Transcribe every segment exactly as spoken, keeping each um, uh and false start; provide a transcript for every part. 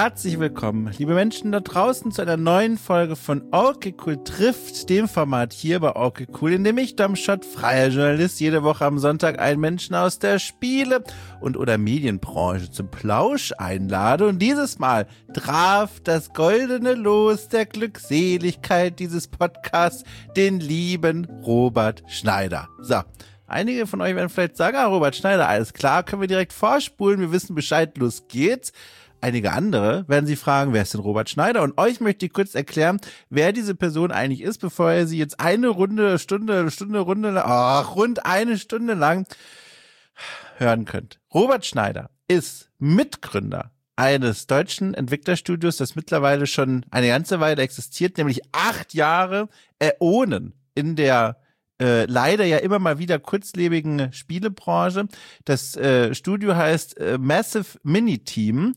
Herzlich willkommen, liebe Menschen da draußen, zu einer neuen Folge von Okay Cool trifft, dem Format hier bei Okay Cool, in dem ich, Domschott, freier Journalist, jede Woche am Sonntag einen Menschen aus der Spiele- und oder Medienbranche zum Plausch einlade. Und dieses Mal traf das goldene Los der Glückseligkeit dieses Podcasts den lieben Robert Schneider. So. Einige von euch werden vielleicht sagen, ah, Robert Schneider, alles klar, können wir direkt vorspulen, wir wissen Bescheid, los geht's. Einige andere werden sich fragen, wer ist denn Robert Schneider? Und euch möchte ich kurz erklären, wer diese Person eigentlich ist, bevor ihr sie jetzt eine Runde, Stunde, Stunde, Runde, ach, rund eine Stunde lang hören könnt. Robert Schneider ist Mitgründer eines deutschen Entwicklerstudios, das mittlerweile schon eine ganze Weile existiert, nämlich acht Jahre Äonen in der Äh, leider ja immer mal wieder kurzlebigen Spielebranche. Das äh, Studio heißt äh, Massive Mini Team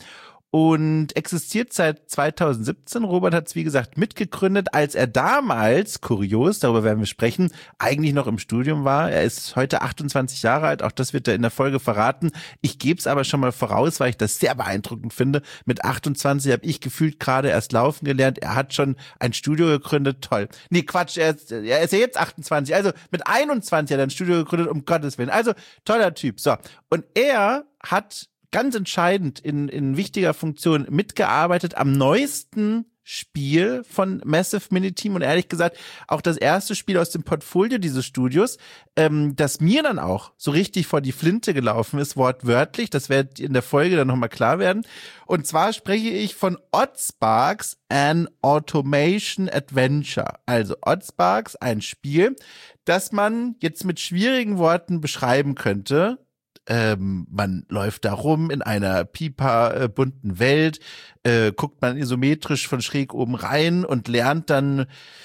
und existiert seit zweitausendsiebzehn. Robert hat es, wie gesagt, mitgegründet, als er damals, kurios, darüber werden wir sprechen, eigentlich noch im Studium war. Er ist heute achtundzwanzig Jahre alt, auch das wird er in der Folge verraten. Ich gebe es aber schon mal voraus, weil ich das sehr beeindruckend finde. Mit achtundzwanzig habe ich gefühlt gerade erst laufen gelernt. Er hat schon ein Studio gegründet, toll. Nee, Quatsch, er ist, er ist ja jetzt achtundzwanzig, also mit einundzwanzig hat er ein Studio gegründet, um Gottes Willen. Also, toller Typ. So, und er hat ganz entscheidend in, in wichtiger Funktion mitgearbeitet am neuesten Spiel von Massive Mini Team und ehrlich gesagt auch das erste Spiel aus dem Portfolio dieses Studios, ähm, das mir dann auch so richtig vor die Flinte gelaufen ist, wortwörtlich, das wird in der Folge dann nochmal klar werden. Und zwar spreche ich von Oddsparks, an Automation Adventure. Also Oddsparks, ein Spiel, das man jetzt mit schwierigen Worten beschreiben könnte. Ähm, man läuft da rum in einer pipa äh, bunten Welt, äh, guckt man isometrisch von schräg oben rein und lernt dann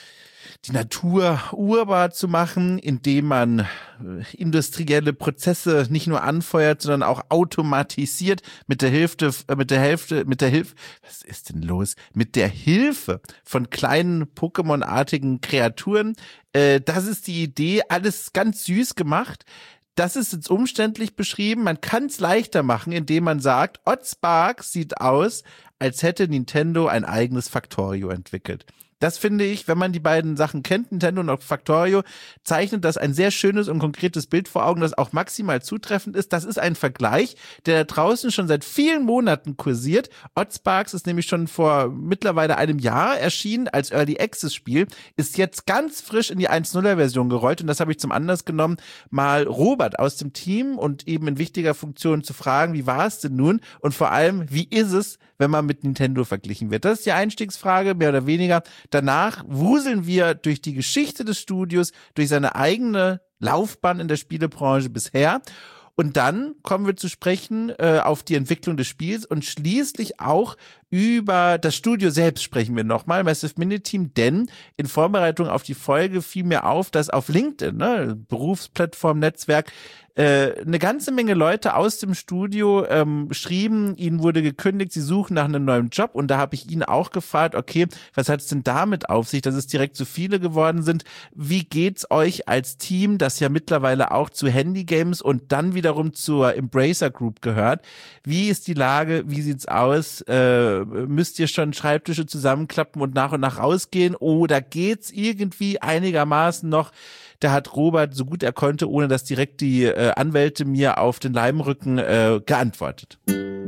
die Natur urbar zu machen, indem man äh, industrielle Prozesse nicht nur anfeuert, sondern auch automatisiert mit der Hälfte, äh, mit der Hälfte, mit der Hilfe, was ist denn los? Mit der Hilfe von kleinen Pokémon-artigen Kreaturen. Äh, das ist die Idee, alles ganz süß gemacht. Das ist jetzt umständlich beschrieben. Man kann es leichter machen, indem man sagt, Oddsparks sieht aus, als hätte Nintendo ein eigenes Factorio entwickelt. Das finde ich, wenn man die beiden Sachen kennt, Nintendo und Factorio, zeichnet das ein sehr schönes und konkretes Bild vor Augen, das auch maximal zutreffend ist. Das ist ein Vergleich, der da draußen schon seit vielen Monaten kursiert. Oddsparks ist nämlich schon vor mittlerweile einem Jahr erschienen als Early Access Spiel, ist jetzt ganz frisch in die eins Punkt null Version gerollt und das habe ich zum Anlass genommen, mal Robert aus dem Team und eben in wichtiger Funktion zu fragen, wie war es denn nun und vor allem, wie ist es, wenn man mit Nintendo verglichen wird? Das ist die Einstiegsfrage, mehr oder weniger. Danach wuseln wir durch die Geschichte des Studios, durch seine eigene Laufbahn in der Spielebranche bisher. Und dann kommen wir zu sprechen äh, auf die Entwicklung des Spiels und schließlich auch über das Studio selbst sprechen wir nochmal, Massive Mini Team, denn in Vorbereitung auf die Folge fiel mir auf, dass auf LinkedIn, ne, Berufsplattform, Netzwerk, äh, eine ganze Menge Leute aus dem Studio ähm, schrieben, ihnen wurde gekündigt, sie suchen nach einem neuen Job und da habe ich ihn auch gefragt, okay, was hat es denn damit auf sich, dass es direkt so viele geworden sind? Wie geht's euch als Team, das ja mittlerweile auch zu Handy Games und dann wiederum zur Embracer Group gehört? Wie ist die Lage? Wie sieht's aus? Äh, müsst ihr schon Schreibtische zusammenklappen und nach und nach rausgehen oder geht's irgendwie einigermaßen noch? Da hat Robert, so gut er konnte, ohne dass direkt die äh, Anwälte mir auf den Leimrücken äh, geantwortet.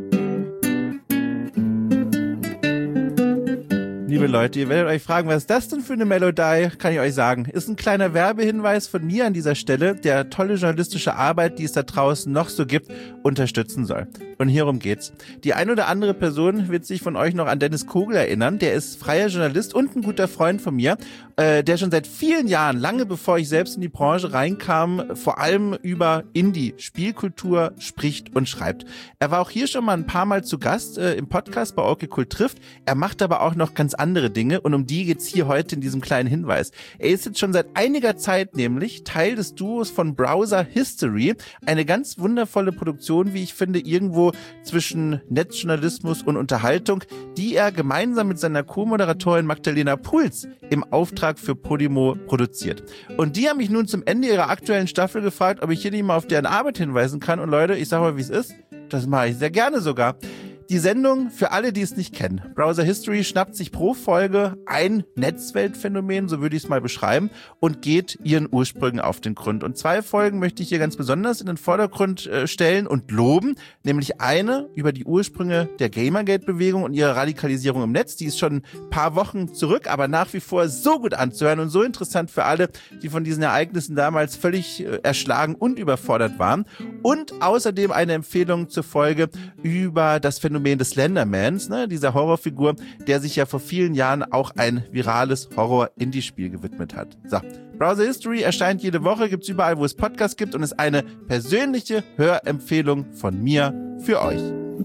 Liebe Leute, ihr werdet euch fragen, was ist das denn für eine Melodie? Kann ich euch sagen. Ist ein kleiner Werbehinweis von mir an dieser Stelle, der tolle journalistische Arbeit, die es da draußen noch so gibt, unterstützen soll. Und hierum geht's. Die ein oder andere Person wird sich von euch noch an Dennis Kogel erinnern. Der ist freier Journalist und ein guter Freund von mir, äh, der schon seit vielen Jahren, lange bevor ich selbst in die Branche reinkam, vor allem über Indie-Spielkultur spricht und schreibt. Er war auch hier schon mal ein paar Mal zu Gast äh, im Podcast bei Okay Cool trifft. Er macht aber auch noch ganz andere Dinge und um die geht's hier heute in diesem kleinen Hinweis. Er ist jetzt schon seit einiger Zeit nämlich Teil des Duos von Browser History, eine ganz wundervolle Produktion, wie ich finde, irgendwo zwischen Netzjournalismus und Unterhaltung, die er gemeinsam mit seiner Co-Moderatorin Magdalena Puls im Auftrag für Podimo produziert. Und die haben mich nun zum Ende ihrer aktuellen Staffel gefragt, ob ich hier nicht mal auf deren Arbeit hinweisen kann und Leute, ich sag mal, wie es ist, das mache ich sehr gerne sogar. Die Sendung, für alle, die es nicht kennen. Browser History schnappt sich pro Folge ein Netzweltphänomen, so würde ich es mal beschreiben, und geht ihren Ursprüngen auf den Grund. Und zwei Folgen möchte ich hier ganz besonders in den Vordergrund äh, stellen und loben, nämlich eine über die Ursprünge der Gamergate-Bewegung und ihre Radikalisierung im Netz. Die ist schon ein paar Wochen zurück, aber nach wie vor so gut anzuhören und so interessant für alle, die von diesen Ereignissen damals völlig äh, erschlagen und überfordert waren. Und außerdem eine Empfehlung zur Folge über das Phänomen des Slendermans, ne, dieser Horrorfigur, der sich ja vor vielen Jahren auch ein virales Horror-Indie-Spiel gewidmet hat. So, Browser History erscheint jede Woche, gibt's überall, wo es Podcasts gibt und ist eine persönliche Hörempfehlung von mir für euch.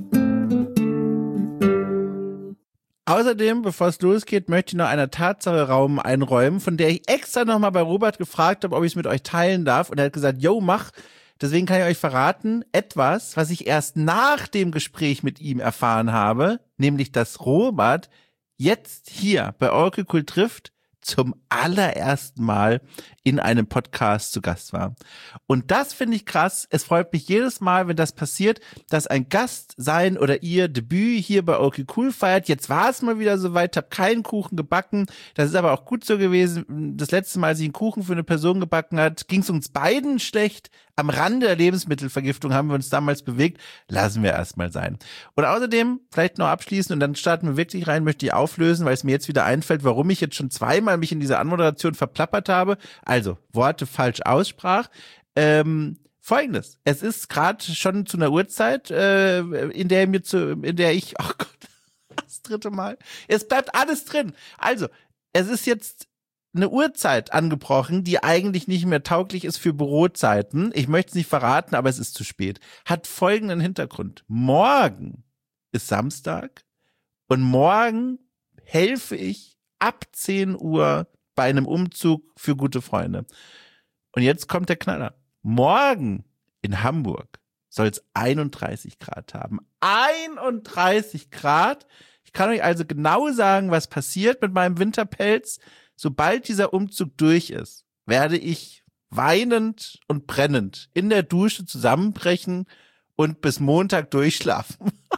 Außerdem, bevor es losgeht, möchte ich noch einer Tatsache Raum einräumen, von der ich extra nochmal bei Robert gefragt habe, ob ich es mit euch teilen darf, und er hat gesagt, yo, mach. Deswegen kann ich euch verraten, etwas, was ich erst nach dem Gespräch mit ihm erfahren habe, nämlich, dass Robert jetzt hier bei Oracle Cool trifft zum allerersten Mal in einem Podcast zu Gast war. Und das finde ich krass. Es freut mich jedes Mal, wenn das passiert, dass ein Gast sein oder ihr Debüt hier bei Oracle Cool feiert. Jetzt war es mal wieder soweit, habe keinen Kuchen gebacken. Das ist aber auch gut so gewesen. Das letzte Mal, als ich einen Kuchen für eine Person gebacken hat, ging es uns beiden schlecht. Am Rande der Lebensmittelvergiftung haben wir uns damals bewegt. Lassen wir erstmal sein. Und außerdem, vielleicht noch abschließend und dann starten wir wirklich rein, möchte ich auflösen, weil es mir jetzt wieder einfällt, warum ich jetzt schon zweimal mich in dieser Anmoderation verplappert habe. Also, Worte falsch aussprach. Ähm, Folgendes. Es ist gerade schon zu einer Uhrzeit, äh, in der mir zu, in der ich, oh Gott, das dritte Mal. Es bleibt alles drin. Also, es ist jetzt eine Uhrzeit angebrochen, die eigentlich nicht mehr tauglich ist für Bürozeiten. Ich möchte es nicht verraten, aber es ist zu spät. Hat folgenden Hintergrund. Morgen ist Samstag und morgen helfe ich ab zehn Uhr bei einem Umzug für gute Freunde. Und jetzt kommt der Knaller. Morgen in Hamburg soll es einunddreißig Grad haben. einunddreißig Grad. Ich kann euch also genau sagen, was passiert mit meinem Winterpelz. Sobald dieser Umzug durch ist, werde ich weinend und brennend in der Dusche zusammenbrechen und bis Montag durchschlafen.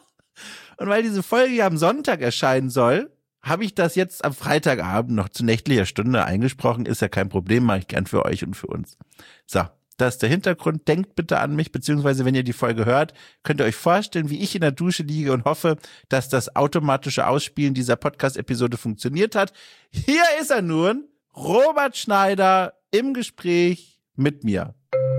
Und weil diese Folge ja am Sonntag erscheinen soll, habe ich das jetzt am Freitagabend noch zu nächtlicher Stunde eingesprochen. Ist ja kein Problem, mache ich gern für euch und für uns. So, das ist der Hintergrund. Denkt bitte an mich, beziehungsweise wenn ihr die Folge hört, könnt ihr euch vorstellen, wie ich in der Dusche liege und hoffe, dass das automatische Ausspielen dieser Podcast-Episode funktioniert hat. Hier ist er nun, Robert Schneider im Gespräch mit mir.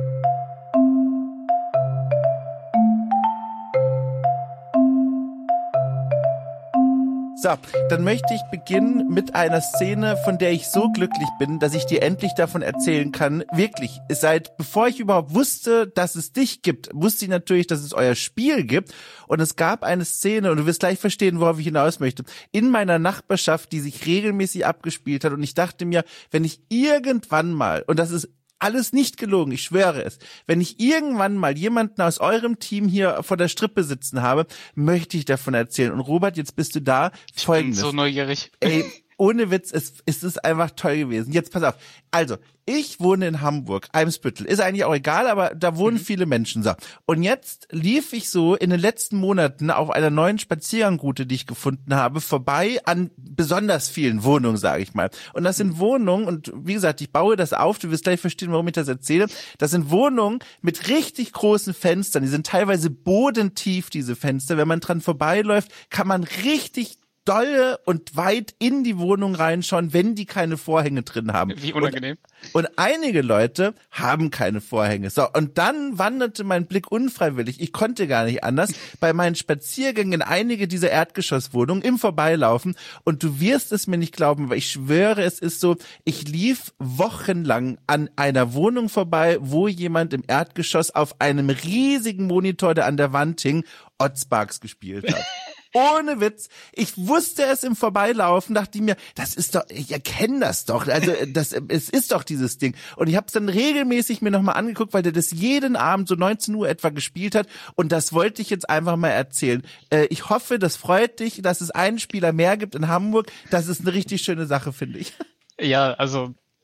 So, dann möchte ich beginnen mit einer Szene, von der ich so glücklich bin, dass ich dir endlich davon erzählen kann. Wirklich, seit bevor ich überhaupt wusste, dass es dich gibt, wusste ich natürlich, dass es euer Spiel gibt. Und es gab eine Szene, und du wirst gleich verstehen, worauf ich hinaus möchte, in meiner Nachbarschaft, die sich regelmäßig abgespielt hat. Und ich dachte mir, wenn ich irgendwann mal, und das ist alles nicht gelogen, ich schwöre es. Wenn ich irgendwann mal jemanden aus eurem Team hier vor der Strippe sitzen habe, möchte ich davon erzählen. Und Robert, jetzt bist du da. Folgendes. Ich bin so neugierig. Ey, ohne Witz, es, es ist einfach toll gewesen. Jetzt pass auf. Also, ich wohne in Hamburg, Eimsbüttel. Ist eigentlich auch egal, aber da wohnen mhm. viele Menschen. So. Und jetzt lief ich so in den letzten Monaten auf einer neuen Spaziergangroute, die ich gefunden habe, vorbei an besonders vielen Wohnungen, sage ich mal. Und das sind Wohnungen, und wie gesagt, ich baue das auf, du wirst gleich verstehen, warum ich das erzähle. Das sind Wohnungen mit richtig großen Fenstern. Die sind teilweise bodentief, diese Fenster. Wenn man dran vorbeiläuft, kann man richtig dolle und weit in die Wohnung reinschauen, wenn die keine Vorhänge drin haben. Wie unangenehm. Und, und einige Leute haben keine Vorhänge. So, und dann wanderte mein Blick unfreiwillig, ich konnte gar nicht anders, bei meinen Spaziergängen in einige dieser Erdgeschosswohnungen im Vorbeilaufen. Und du wirst es mir nicht glauben, aber ich schwöre, es ist so, ich lief wochenlang an einer Wohnung vorbei, wo jemand im Erdgeschoss auf einem riesigen Monitor, der an der Wand hing, Otzbarks gespielt hat. Ohne Witz. Ich wusste es im Vorbeilaufen, dachte ich mir, das ist doch, ich erkenne das doch. Also das, es ist doch dieses Ding. Und ich habe es dann regelmäßig mir nochmal angeguckt, weil der das jeden Abend so neunzehn Uhr etwa gespielt hat. Und das wollte ich jetzt einfach mal erzählen. Äh, ich hoffe, das freut dich, dass es einen Spieler mehr gibt in Hamburg. Das ist eine richtig schöne Sache, finde ich. Ja, also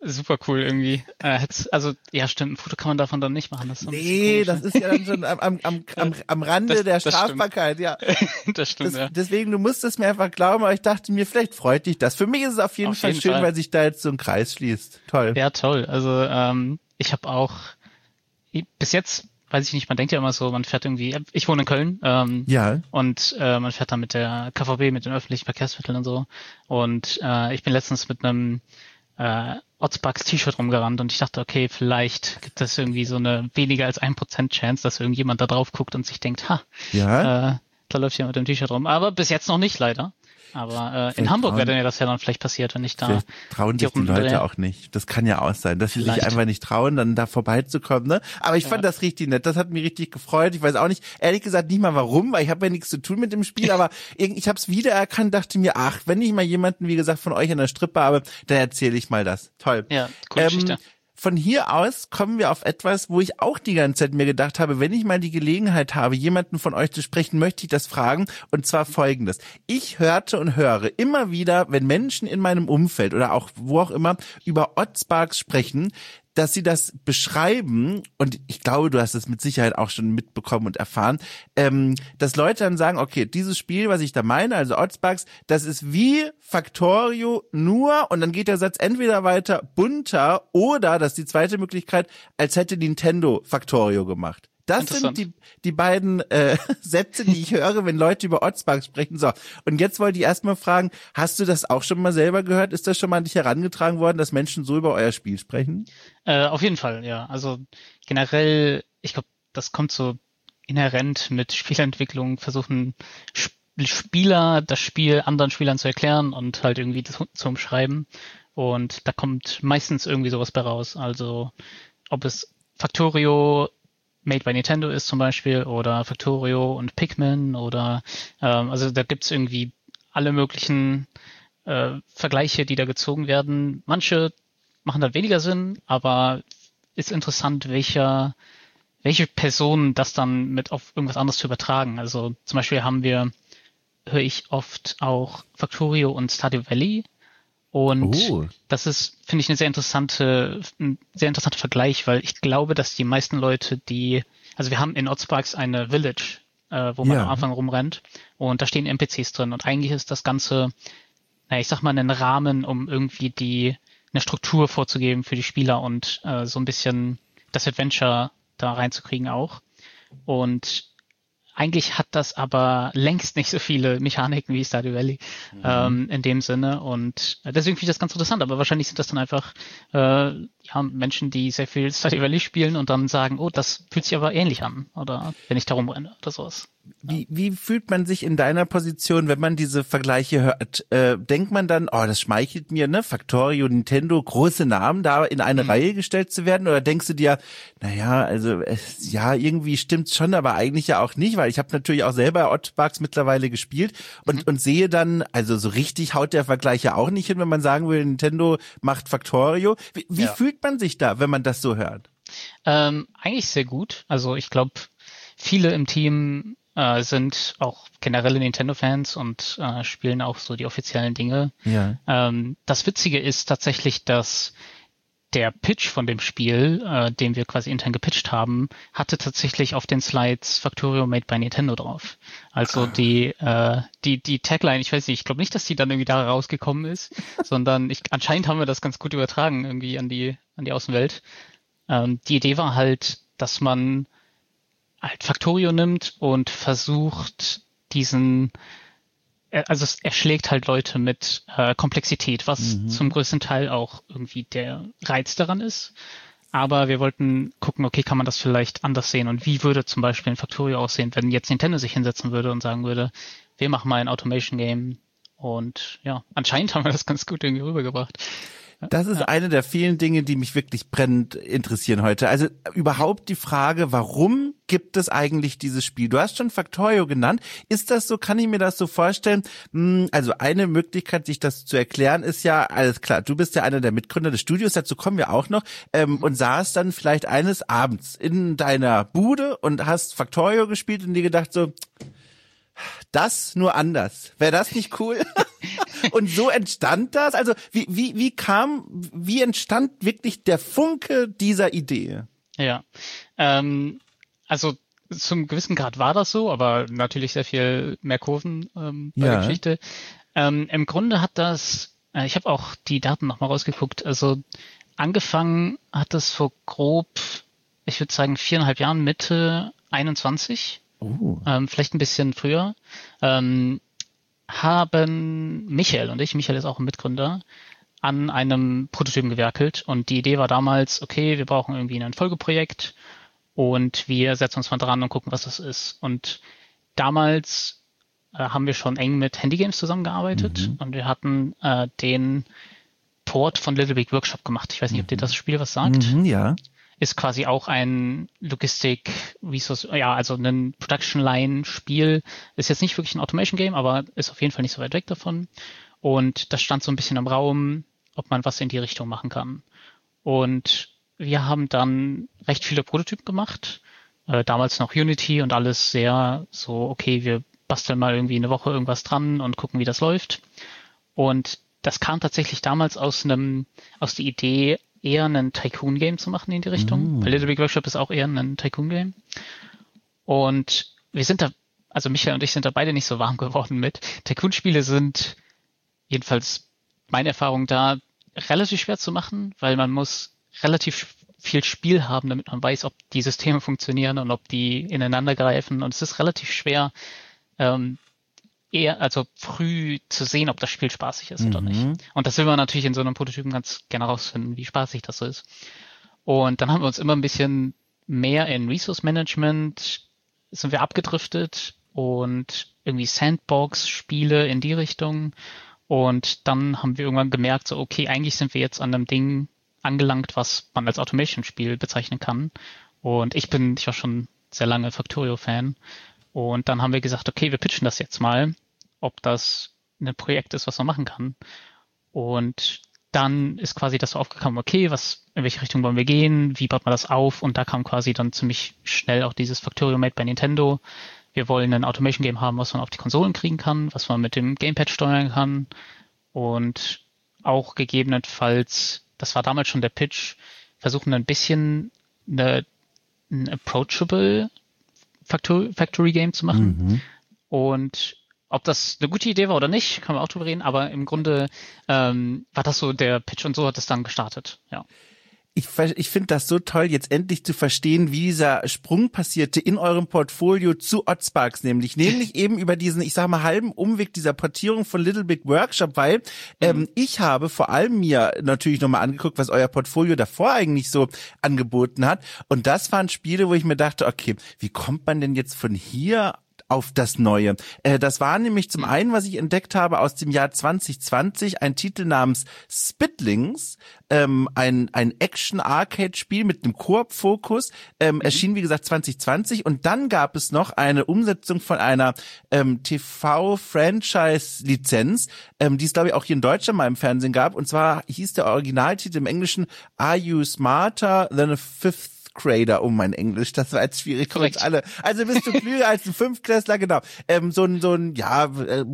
super cool irgendwie. Äh, also, ja stimmt, ein Foto kann man davon dann nicht machen. Das ist so nee, das ist ja dann schon am, am, am, am, am Rande das, der Strafbarkeit, ja. Das stimmt, das, ja. Deswegen, du musst es mir einfach glauben, aber ich dachte mir, vielleicht freut dich das. Für mich ist es auf jeden auf Fall jeden schön, Fall. Weil sich da jetzt so ein Kreis schließt. Toll. Ja, toll. Also, ähm, ich habe auch bis jetzt, weiß ich nicht, man denkt ja immer so, man fährt irgendwie, ich wohne in Köln, ähm, ja. und äh, man fährt dann mit der K V B, mit den öffentlichen Verkehrsmitteln und so. Und äh, ich bin letztens mit einem äh, Otzbugs T-Shirt rumgerannt und ich dachte, okay, vielleicht gibt es irgendwie so eine weniger als ein Prozent Chance, dass irgendjemand da drauf guckt und sich denkt, ha, ja. äh, da läuft jemand mit dem T-Shirt rum. Aber bis jetzt noch nicht, leider. Aber äh, in Hamburg wäre mir das ja dann vielleicht passiert, wenn ich da... Vielleicht trauen sich die Leute auch nicht. Das kann ja auch sein, dass sie sich einfach nicht trauen, dann da vorbeizukommen. Ne? Aber ich ja. fand das richtig nett. Das hat mich richtig gefreut. Ich weiß auch nicht, ehrlich gesagt nicht mal warum, weil ich habe ja nichts zu tun mit dem Spiel. Aber ich habe es wiedererkannt, dachte mir, ach, wenn ich mal jemanden, wie gesagt, von euch in der Strippe habe, dann erzähle ich mal das. Toll. Ja, coole ähm, Geschichte. Von hier aus kommen wir auf etwas, wo ich auch die ganze Zeit mir gedacht habe, wenn ich mal die Gelegenheit habe, jemanden von euch zu sprechen, möchte ich das fragen. Und zwar Folgendes. Ich hörte und höre immer wieder, wenn Menschen in meinem Umfeld oder auch wo auch immer über Otzbugs sprechen, dass sie das beschreiben, und ich glaube, du hast es mit Sicherheit auch schon mitbekommen und erfahren, ähm, dass Leute dann sagen, okay, dieses Spiel, was ich da meine, also Otzbugs, das ist wie Factorio nur, und dann geht der Satz entweder weiter bunter oder, das ist die zweite Möglichkeit, als hätte Nintendo Factorio gemacht. Das sind die die beiden äh, Sätze, die ich höre, wenn Leute über Otzbugs sprechen. So, und jetzt wollte ich erstmal fragen, hast du das auch schon mal selber gehört? Ist das schon mal an dich herangetragen worden, dass Menschen so über euer Spiel sprechen? Äh, auf jeden Fall, ja. Also generell, ich glaube, das kommt so inhärent mit Spielentwicklung, versuchen Spieler das Spiel anderen Spielern zu erklären und halt irgendwie das zu umschreiben. Und da kommt meistens irgendwie sowas bei raus. Also ob es Factorio Made by Nintendo ist zum Beispiel oder Factorio und Pikmin oder ähm, also da gibt's irgendwie alle möglichen äh, Vergleiche, die da gezogen werden. Manche machen dann weniger Sinn, aber ist interessant, welcher welche Personen das dann mit auf irgendwas anderes zu übertragen. Also zum Beispiel haben wir, höre ich oft auch Factorio und Stardew Valley. Und oh. das ist, finde ich, eine sehr interessante, ein sehr interessanter Vergleich, weil ich glaube, dass die meisten Leute, die, also wir haben in Otzbugs eine Village, äh, wo man ja. am Anfang rumrennt, und da stehen N P Cs drin, und eigentlich ist das Ganze, naja, ich sag mal, ein Rahmen, um irgendwie die, eine Struktur vorzugeben für die Spieler und äh, so ein bisschen das Adventure da reinzukriegen auch. Und eigentlich hat das aber längst nicht so viele Mechaniken wie Stardew Valley, mhm. ähm, in dem Sinne, und deswegen finde ich das ganz interessant, aber wahrscheinlich sind das dann einfach äh, ja, Menschen, die sehr viel Stardew Valley spielen und dann sagen, oh, das fühlt sich aber ähnlich an, oder wenn ich da rumrenne oder sowas. Wie, wie fühlt man sich in deiner Position, wenn man diese Vergleiche hört? Äh, denkt man dann, oh, das schmeichelt mir, ne? Factorio, Nintendo, große Namen da in eine mhm. Reihe gestellt zu werden? Oder denkst du dir, naja, also es, ja, irgendwie stimmt's schon, aber eigentlich ja auch nicht, weil ich habe natürlich auch selber Otzbugs mittlerweile gespielt und, mhm. und sehe dann, also so richtig haut der Vergleich ja auch nicht hin, wenn man sagen will, Nintendo macht Factorio. Wie, wie ja. fühlt man sich da, wenn man das so hört? Ähm, eigentlich sehr gut. Also ich glaube, viele im Team äh, sind auch generelle Nintendo-Fans und äh, spielen auch so die offiziellen Dinge. Ja. Ähm, das Witzige ist tatsächlich, dass der Pitch von dem Spiel, äh, den wir quasi intern gepitcht haben, hatte tatsächlich auf den Slides Factorio Made by Nintendo drauf. Also ah. die äh, die die Tagline, ich weiß nicht, ich glaube nicht, dass die dann irgendwie da rausgekommen ist, sondern ich, anscheinend haben wir das ganz gut übertragen irgendwie an die an die Außenwelt. Ähm, die Idee war halt, dass man halt Factorio nimmt und versucht, diesen, also es erschlägt halt Leute mit äh, Komplexität, was mhm. zum größten Teil auch irgendwie der Reiz daran ist. Aber wir wollten gucken, okay, kann man das vielleicht anders sehen, und wie würde zum Beispiel ein Factorio aussehen, wenn jetzt Nintendo sich hinsetzen würde und sagen würde, wir machen mal ein Automation-Game, und ja, anscheinend haben wir das ganz gut irgendwie rübergebracht. Das ist eine der vielen Dinge, die mich wirklich brennend interessieren heute. Also überhaupt die Frage, warum gibt es eigentlich dieses Spiel? Du hast schon Factorio genannt. Ist das so? Kann ich mir das so vorstellen? Also eine Möglichkeit, sich das zu erklären, ist ja, alles klar, du bist ja einer der Mitgründer des Studios, dazu kommen wir auch noch, ähm, und saß dann vielleicht eines Abends in deiner Bude und hast Factorio gespielt und dir gedacht so, das nur anders. Wäre das nicht cool? Und so entstand das? Also wie, wie, wie kam, wie entstand wirklich der Funke dieser Idee? Ja, ähm, also zum gewissen Grad war das so, aber natürlich sehr viel mehr Kurven ähm, bei Ja. der Geschichte. Ähm, im Grunde hat das, äh, ich habe auch die Daten nochmal rausgeguckt, also angefangen hat es vor grob, ich würde sagen viereinhalb Jahren, Mitte einundzwanzig, Oh. ähm, vielleicht ein bisschen früher, ähm, haben Michael und ich, Michael ist auch ein Mitgründer, an einem Prototypen gewerkelt und die Idee war damals, okay, wir brauchen irgendwie ein Folgeprojekt und wir setzen uns mal dran und gucken, was das ist. Und damals äh, haben wir schon eng mit Handygames zusammengearbeitet Mhm. und wir hatten äh, den Port von Little Big Workshop gemacht. Ich weiß nicht, ob dir das Spiel was sagt. Mhm, ja. Ist quasi auch ein Logistik, Resource, ja, also ein Production Line Spiel. Ist jetzt nicht wirklich ein Automation Game, aber ist auf jeden Fall nicht so weit weg davon. Und das stand so ein bisschen im Raum, ob man was in die Richtung machen kann. Und wir haben dann recht viele Prototypen gemacht. Äh, damals noch Unity und alles sehr so, okay, wir basteln mal irgendwie eine Woche irgendwas dran und gucken, wie das läuft. Und das kam tatsächlich damals aus einem, aus der Idee, eher ein Tycoon-Game zu machen in die Richtung. Mm. Weil Little Big Workshop ist auch eher ein Tycoon-Game. Und wir sind da, also Michael und ich sind da beide nicht so warm geworden mit. Tycoon-Spiele sind jedenfalls meine Erfahrung da relativ schwer zu machen, weil man muss relativ viel Spiel haben, damit man weiß, ob die Systeme funktionieren und ob die ineinander greifen. Und es ist relativ schwer, ähm, eher, also früh zu sehen, ob das Spiel spaßig ist Mhm. oder nicht. Und das will man natürlich in so einem Prototypen ganz gerne rausfinden, wie spaßig das so ist. Und dann haben wir uns immer ein bisschen mehr in Resource Management sind wir abgedriftet und irgendwie Sandbox-Spiele in die Richtung. Und dann haben wir irgendwann gemerkt, so okay, eigentlich sind wir jetzt an einem Ding angelangt, was man als Automation-Spiel bezeichnen kann. Und ich bin, ich war schon sehr lange Factorio-Fan. Und dann haben wir gesagt, okay, wir pitchen das jetzt mal, ob das ein Projekt ist, was man machen kann. Und dann ist quasi das so aufgekommen, okay, was, in welche Richtung wollen wir gehen, wie baut man das auf? Und da kam quasi dann ziemlich schnell auch dieses Factorio Made bei Nintendo. Wir wollen ein Automation-Game haben, was man auf die Konsolen kriegen kann, was man mit dem Gamepad steuern kann und auch gegebenenfalls, das war damals schon der Pitch, versuchen ein bisschen eine, ein approachable Factory, Factory Game zu machen. Mhm. Und ob das eine gute Idee war oder nicht, kann man auch drüber reden, aber im Grunde ähm, war das so der Pitch und so hat es dann gestartet, ja. Ich, ich finde das so toll, jetzt endlich zu verstehen, wie dieser Sprung passierte in eurem Portfolio zu Oddsparks, nämlich, nämlich eben über diesen, ich sag mal, halben Umweg dieser Portierung von Little Big Workshop, weil mhm. ähm, ich habe vor allem mir natürlich nochmal angeguckt, was euer Portfolio davor eigentlich so angeboten hat. Und das waren Spiele, wo ich mir dachte, okay, wie kommt man denn jetzt von hier auf das Neue? Äh, das war nämlich zum einen, was ich entdeckt habe, aus dem Jahr zwanzig zwanzig, ein Titel namens Spitlings, ähm, ein ein Action-Arcade-Spiel mit einem Koop-Fokus, ähm, mhm. erschien wie gesagt zwanzig zwanzig und dann gab es noch eine Umsetzung von einer ähm, T V-Franchise-Lizenz, ähm, die es glaube ich auch hier in Deutschland mal im Fernsehen gab, und zwar hieß der Originaltitel im Englischen Are You Smarter Than a Fifth Grader, oh mein Englisch, das war jetzt schwierig für uns alle. Also bist du klüger als ein Fünftklässler, genau. Ähm, so ein, so ein, ja,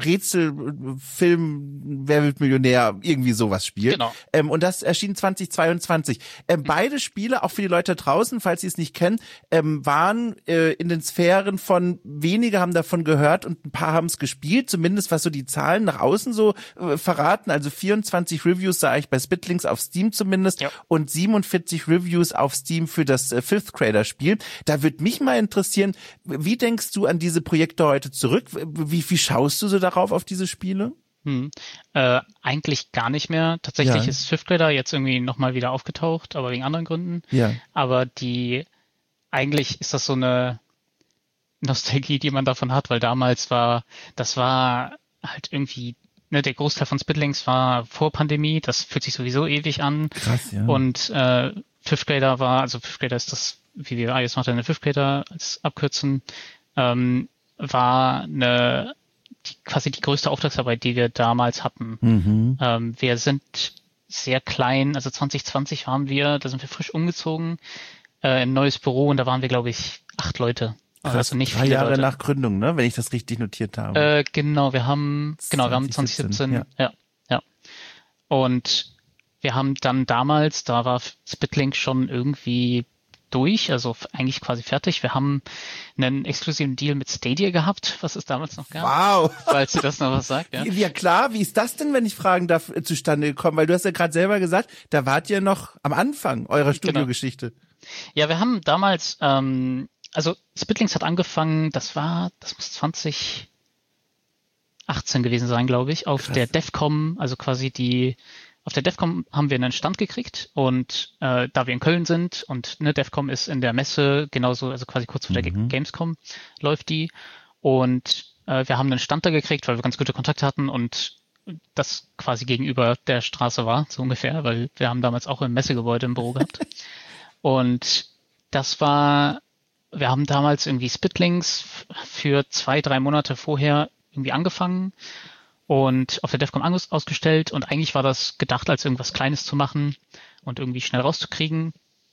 Rätselfilm, Wer wird Millionär, irgendwie sowas Spiel. Genau. Ähm, und das erschien zwanzig zweiundzwanzig. Ähm, beide Spiele, auch für die Leute draußen, falls sie es nicht kennen, ähm, waren äh, in den Sphären von, wenige haben davon gehört und ein paar haben es gespielt, zumindest was so die Zahlen nach außen so äh, verraten. Also vierundzwanzig Reviews sah ich bei Spitlings auf Steam zumindest, ja, und siebenundvierzig Reviews auf Steam für das Fifth Grader Spiel. Da würde mich mal interessieren, wie denkst du an diese Projekte heute zurück? Wie, wie schaust du so darauf, auf diese Spiele? Hm. Äh, eigentlich gar nicht mehr. Tatsächlich ja. ist Fifth Grader jetzt irgendwie nochmal wieder aufgetaucht, aber wegen anderen Gründen. Ja. Aber die, eigentlich ist das so eine Nostalgie, die man davon hat, weil damals war, das war halt irgendwie, ne, der Großteil von Spitlings war vor Pandemie, das fühlt sich sowieso ewig an. Krass, ja. Und äh, Fifth Grader war, also Fifth Grader ist das, wie wir Are You Smarter Than a Fifth Grader als Abkürzen, ähm, war eine, die, quasi die größte Auftragsarbeit, die wir damals hatten. Mhm. Ähm, wir sind sehr klein, also zwanzig zwanzig waren wir, da sind wir frisch umgezogen, äh, in ein neues Büro und da waren wir, glaube ich, acht Leute. Krass, also nicht drei viele Jahre Leute. nach Gründung, ne? Wenn ich das richtig notiert habe. Äh, genau, wir haben, genau, wir haben zwanzig zwanzig siebzehn, ja. ja, ja. Und wir haben dann damals, da war Spitlink schon irgendwie durch, also f- eigentlich quasi fertig. Wir haben einen exklusiven Deal mit Stadia gehabt, was es damals noch gab. Wow. Falls ihr das noch was sagt, ja. Ja klar, wie ist das denn, wenn ich fragen darf, äh, zustande gekommen? Weil du hast ja gerade selber gesagt, da wart ihr noch am Anfang eurer Studiogeschichte. Ja, wir haben damals, ähm, also Spitlinks hat angefangen, das war, das muss zwanzig achtzehn gewesen sein, glaube ich, auf Krass. der DEFCOM, also quasi die, auf der DEFCOM haben wir einen Stand gekriegt und äh, da wir in Köln sind und ne, DEFCOM ist in der Messe genauso, also quasi kurz vor der Mhm. Gamescom läuft die und äh, wir haben einen Stand da gekriegt, weil wir ganz gute Kontakte hatten und das quasi gegenüber der Straße war, so ungefähr, weil wir haben damals auch im Messegebäude im Büro gehabt. Und das war, wir haben damals irgendwie Spitlinks f- für zwei, drei Monate vorher irgendwie angefangen und auf der DEFCON aus- ausgestellt und eigentlich war das gedacht, als irgendwas Kleines zu machen und irgendwie schnell rauszukriegen.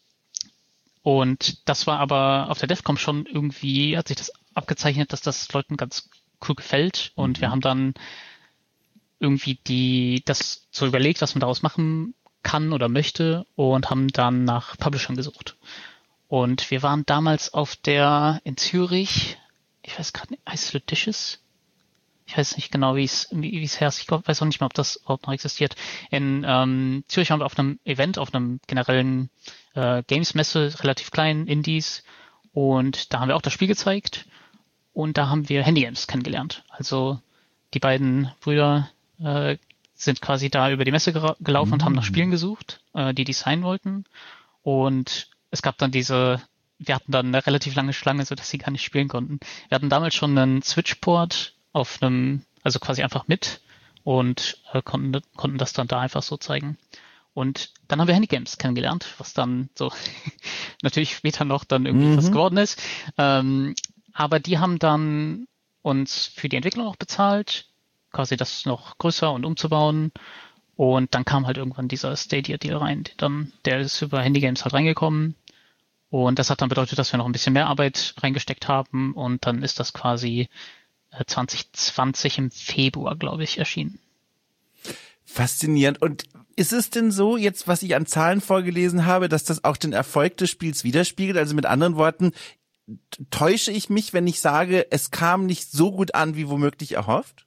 Und das war aber auf der DEFCON schon irgendwie, hat sich das abgezeichnet, dass das Leuten ganz cool gefällt und wir haben dann irgendwie die, das so überlegt, was man daraus machen kann oder möchte und haben dann nach Publishern gesucht. Und wir waren damals auf der in Zürich, ich weiß gerade nicht, heißt es Lydicious? Ich weiß nicht genau, wie es wie wie es heißt. Ich glaub, weiß auch nicht mal, ob das überhaupt noch existiert. In ähm, Zürich waren wir auf einem Event, auf einem generellen äh, Games-Messe, relativ klein, Indies. Und da haben wir auch das Spiel gezeigt. Und da haben wir Handygames kennengelernt. Also die beiden Brüder äh, sind quasi da über die Messe gera- gelaufen und haben nach Spielen gesucht, äh, die designen wollten. Und es gab dann diese, wir hatten dann eine relativ lange Schlange, so dass sie gar nicht spielen konnten. Wir hatten damals schon einen Switch-Port auf einem, also quasi einfach mit und äh, konnten, konnten das dann da einfach so zeigen. Und dann haben wir Handygames kennengelernt, was dann so natürlich später noch dann irgendwie Mhm. was geworden ist. Ähm, aber die haben dann uns für die Entwicklung auch bezahlt, quasi das noch größer und umzubauen. Und dann kam halt irgendwann dieser Stadia-Deal rein. Dann, der ist über Handygames halt reingekommen. Und das hat dann bedeutet, dass wir noch ein bisschen mehr Arbeit reingesteckt haben. Und dann ist das quasi äh, zwanzig zwanzig im Februar, glaube ich, erschienen. Faszinierend. Und ist es denn so, jetzt was ich an Zahlen vorgelesen habe, dass das auch den Erfolg des Spiels widerspiegelt? Also mit anderen Worten, t- täusche ich mich, wenn ich sage, es kam nicht so gut an, wie womöglich erhofft?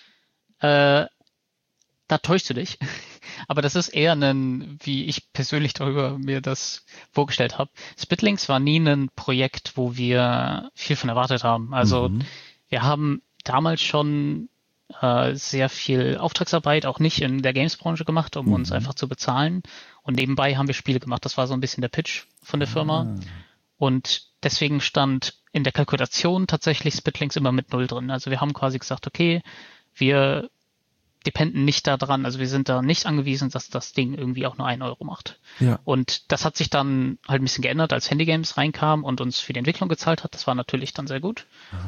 Äh, da täuschst du dich. Aber das ist eher ein, wie ich persönlich darüber mir das vorgestellt habe. Spitlinks war nie ein Projekt, wo wir viel von erwartet haben. Also Mhm. wir haben damals schon äh, sehr viel Auftragsarbeit, auch nicht in der Games-Branche gemacht, um uns einfach zu bezahlen. Und nebenbei haben wir Spiele gemacht. Das war so ein bisschen der Pitch von der Firma. Und deswegen stand in der Kalkulation tatsächlich Spitlinks immer mit Null drin. Also wir haben quasi gesagt, okay, wir dependen nicht daran, also wir sind da nicht angewiesen, dass das Ding irgendwie auch nur einen Euro macht. Ja. Und das hat sich dann halt ein bisschen geändert, als Handygames reinkam und uns für die Entwicklung gezahlt hat. Das war natürlich dann sehr gut.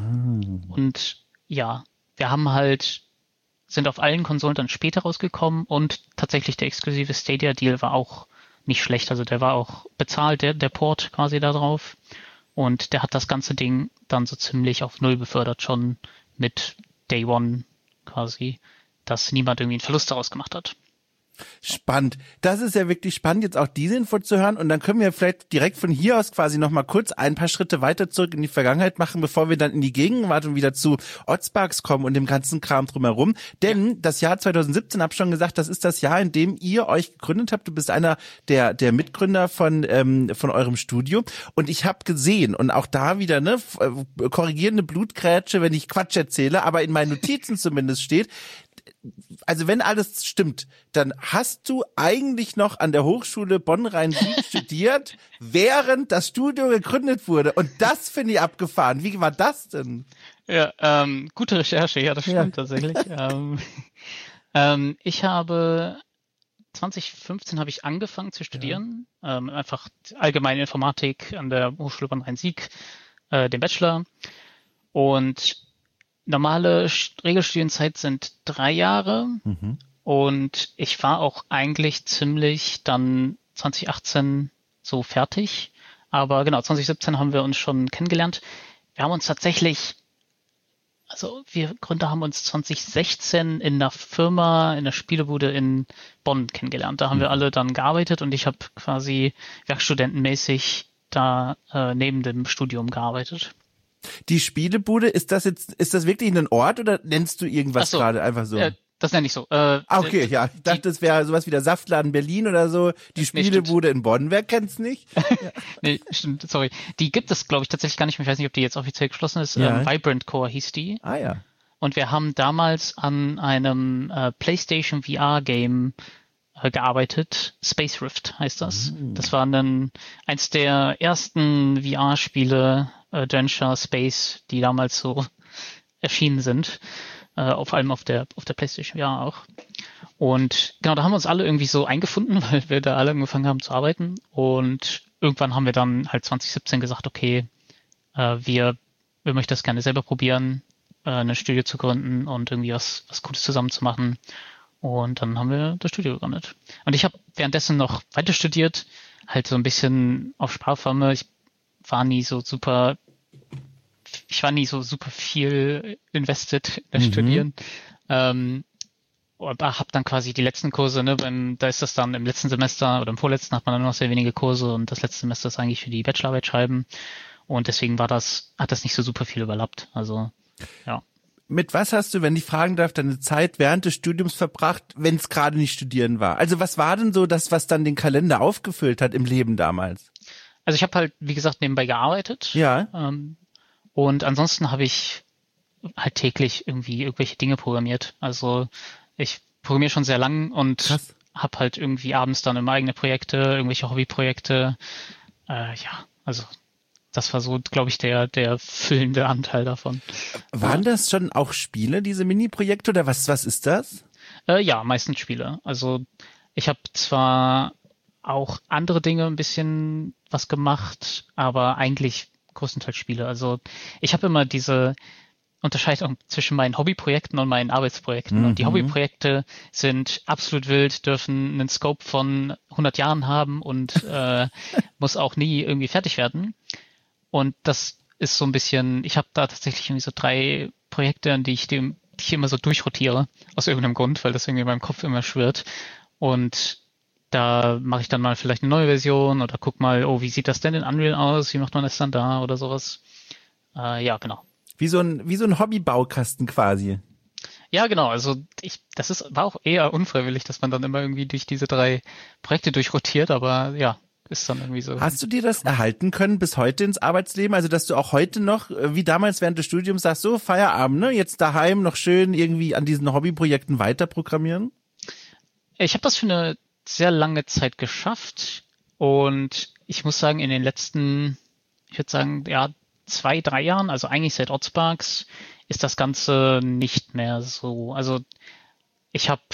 Und ja, wir haben halt, sind auf allen Konsolen dann später rausgekommen und tatsächlich der exklusive Stadia-Deal war auch nicht schlecht. Also der war auch bezahlt, der, der Port quasi da drauf. Und der hat das ganze Ding dann so ziemlich auf Null befördert, schon mit Day One quasi, dass niemand irgendwie einen Verlust daraus gemacht hat. Spannend. Das ist ja wirklich spannend, jetzt auch diese Info zu hören. Und dann können wir vielleicht direkt von hier aus quasi nochmal kurz ein paar Schritte weiter zurück in die Vergangenheit machen, bevor wir dann in die Gegenwart und wieder zu Otzbugs kommen und dem ganzen Kram drumherum. Denn ja. das Jahr zwanzig siebzehn, hab schon gesagt, das ist das Jahr, in dem ihr euch gegründet habt. Du bist einer der der Mitgründer von ähm, von eurem Studio. Und ich habe gesehen, und auch da wieder, ne, korrigierende Blutgrätsche, wenn ich Quatsch erzähle, aber in meinen Notizen zumindest steht, also wenn alles stimmt, dann hast du eigentlich noch an der Hochschule Bonn-Rhein-Sieg studiert, während das Studio gegründet wurde. Und das finde ich abgefahren. Wie war das denn? Ja, ähm, gute Recherche, ja, das stimmt ja. tatsächlich. ähm, ähm, ich habe zwanzig fünfzehn habe ich angefangen zu studieren, ja. ähm, einfach allgemeine Informatik an der Hochschule Bonn-Rhein-Sieg, äh, den Bachelor. Und normale Regelstudienzeit sind drei Jahre mhm. und ich war auch eigentlich ziemlich dann zwanzig achtzehn so fertig, aber genau, zwanzig siebzehn haben wir uns schon kennengelernt. wir haben uns tatsächlich, also wir Gründer haben uns zwanzig sechzehn in einer Firma, in einer Spielebude in Bonn kennengelernt. Da haben wir alle dann gearbeitet und ich habe quasi werkstudentenmäßig da äh, neben dem Studium gearbeitet. Die Spielebude, ist das jetzt, ist das wirklich ein Ort oder nennst du irgendwas so, gerade einfach so? Äh, das nenne ich so. Äh, ah, okay, äh, ja. Ich dachte, das wäre sowas wie der Saftladen Berlin oder so. Die Spielebude nee, in Bonn, wer kennt's nicht? Ja. nee, stimmt, sorry. Die gibt es, glaube ich, tatsächlich gar nicht mehr. Ich weiß nicht, ob die jetzt offiziell geschlossen ist. Ja. Ähm, Vibrant Core hieß die. Ah ja. Und wir haben damals an einem äh, PlayStation V R-Game äh, gearbeitet. Space Rift heißt das. Mhm. Das war dann eins der ersten V R-Spiele, Adventure Space, die damals so erschienen sind. Uh, vor allem auf der auf der PlayStation V R auch. Und genau, da haben wir uns alle irgendwie so eingefunden, weil wir da alle angefangen haben zu arbeiten. Und irgendwann haben wir dann halt zwanzig siebzehn gesagt, okay, uh, wir, wir möchten das gerne selber probieren, uh, ein Studio zu gründen und irgendwie was, was Gutes zusammen zu machen. Und dann haben wir das Studio gegründet. Und ich habe währenddessen noch weiter studiert, halt so ein bisschen auf Sparflamme. Ich war nie so super Ich war nie so super viel invested in das mhm. Studieren. Ähm, aber habe dann quasi die letzten Kurse, ne, beim, da ist das dann im letzten Semester oder im vorletzten hat man dann nur noch sehr wenige Kurse und das letzte Semester ist eigentlich für die Bachelorarbeit schreiben. Und deswegen war das, hat das nicht so super viel überlappt. Also, ja. Mit was hast du, wenn ich fragen darf, deine Zeit während des Studiums verbracht, wenn es gerade nicht studieren war? Also was war denn so das, was dann den Kalender aufgefüllt hat im Leben damals? Also ich habe halt, wie gesagt, nebenbei gearbeitet. Ja. Ähm, Und ansonsten habe ich halt täglich irgendwie irgendwelche Dinge programmiert. Also ich programmiere schon sehr lang und habe halt irgendwie abends dann immer eigene Projekte, irgendwelche Hobbyprojekte. Äh, ja, also das war so, glaube ich, der der füllende Anteil davon. Waren das schon auch Spiele, diese Mini-Projekte oder was, was ist das? Äh, ja, meistens Spiele. Also ich habe zwar auch andere Dinge ein bisschen was gemacht, aber eigentlich größtenteils Spiele. Also ich habe immer diese Unterscheidung zwischen meinen Hobbyprojekten und meinen Arbeitsprojekten. Mhm. Und die Hobbyprojekte sind absolut wild, dürfen einen Scope von hundert Jahren haben und äh, muss auch nie irgendwie fertig werden. Und das ist so ein bisschen, ich habe da tatsächlich irgendwie so drei Projekte, an die ich, dem, die ich immer so durchrotiere, aus irgendeinem Grund, weil das irgendwie in meinem Kopf immer schwirrt. Und da mache ich dann mal vielleicht eine neue Version oder guck mal, oh, wie sieht das denn in Unreal aus? Wie macht man das dann da oder sowas? Äh, ja, genau. Wie so ein wie so ein Hobbybaukasten quasi. Ja, genau. Also ich, das ist war auch eher unfreiwillig, dass man dann immer irgendwie durch diese drei Projekte durchrotiert, aber ja, ist dann irgendwie so. Hast du dir das erhalten können bis heute ins Arbeitsleben? Also dass du auch heute noch, wie damals während des Studiums, sagst, so Feierabend, ne? Jetzt daheim noch schön irgendwie an diesen Hobbyprojekten weiter programmieren? Ich habe das für eine sehr lange Zeit geschafft und ich muss sagen, in den letzten, ich würde sagen, ja, zwei, drei Jahren, also eigentlich seit Ottsparks, ist das Ganze nicht mehr so. Also ich habe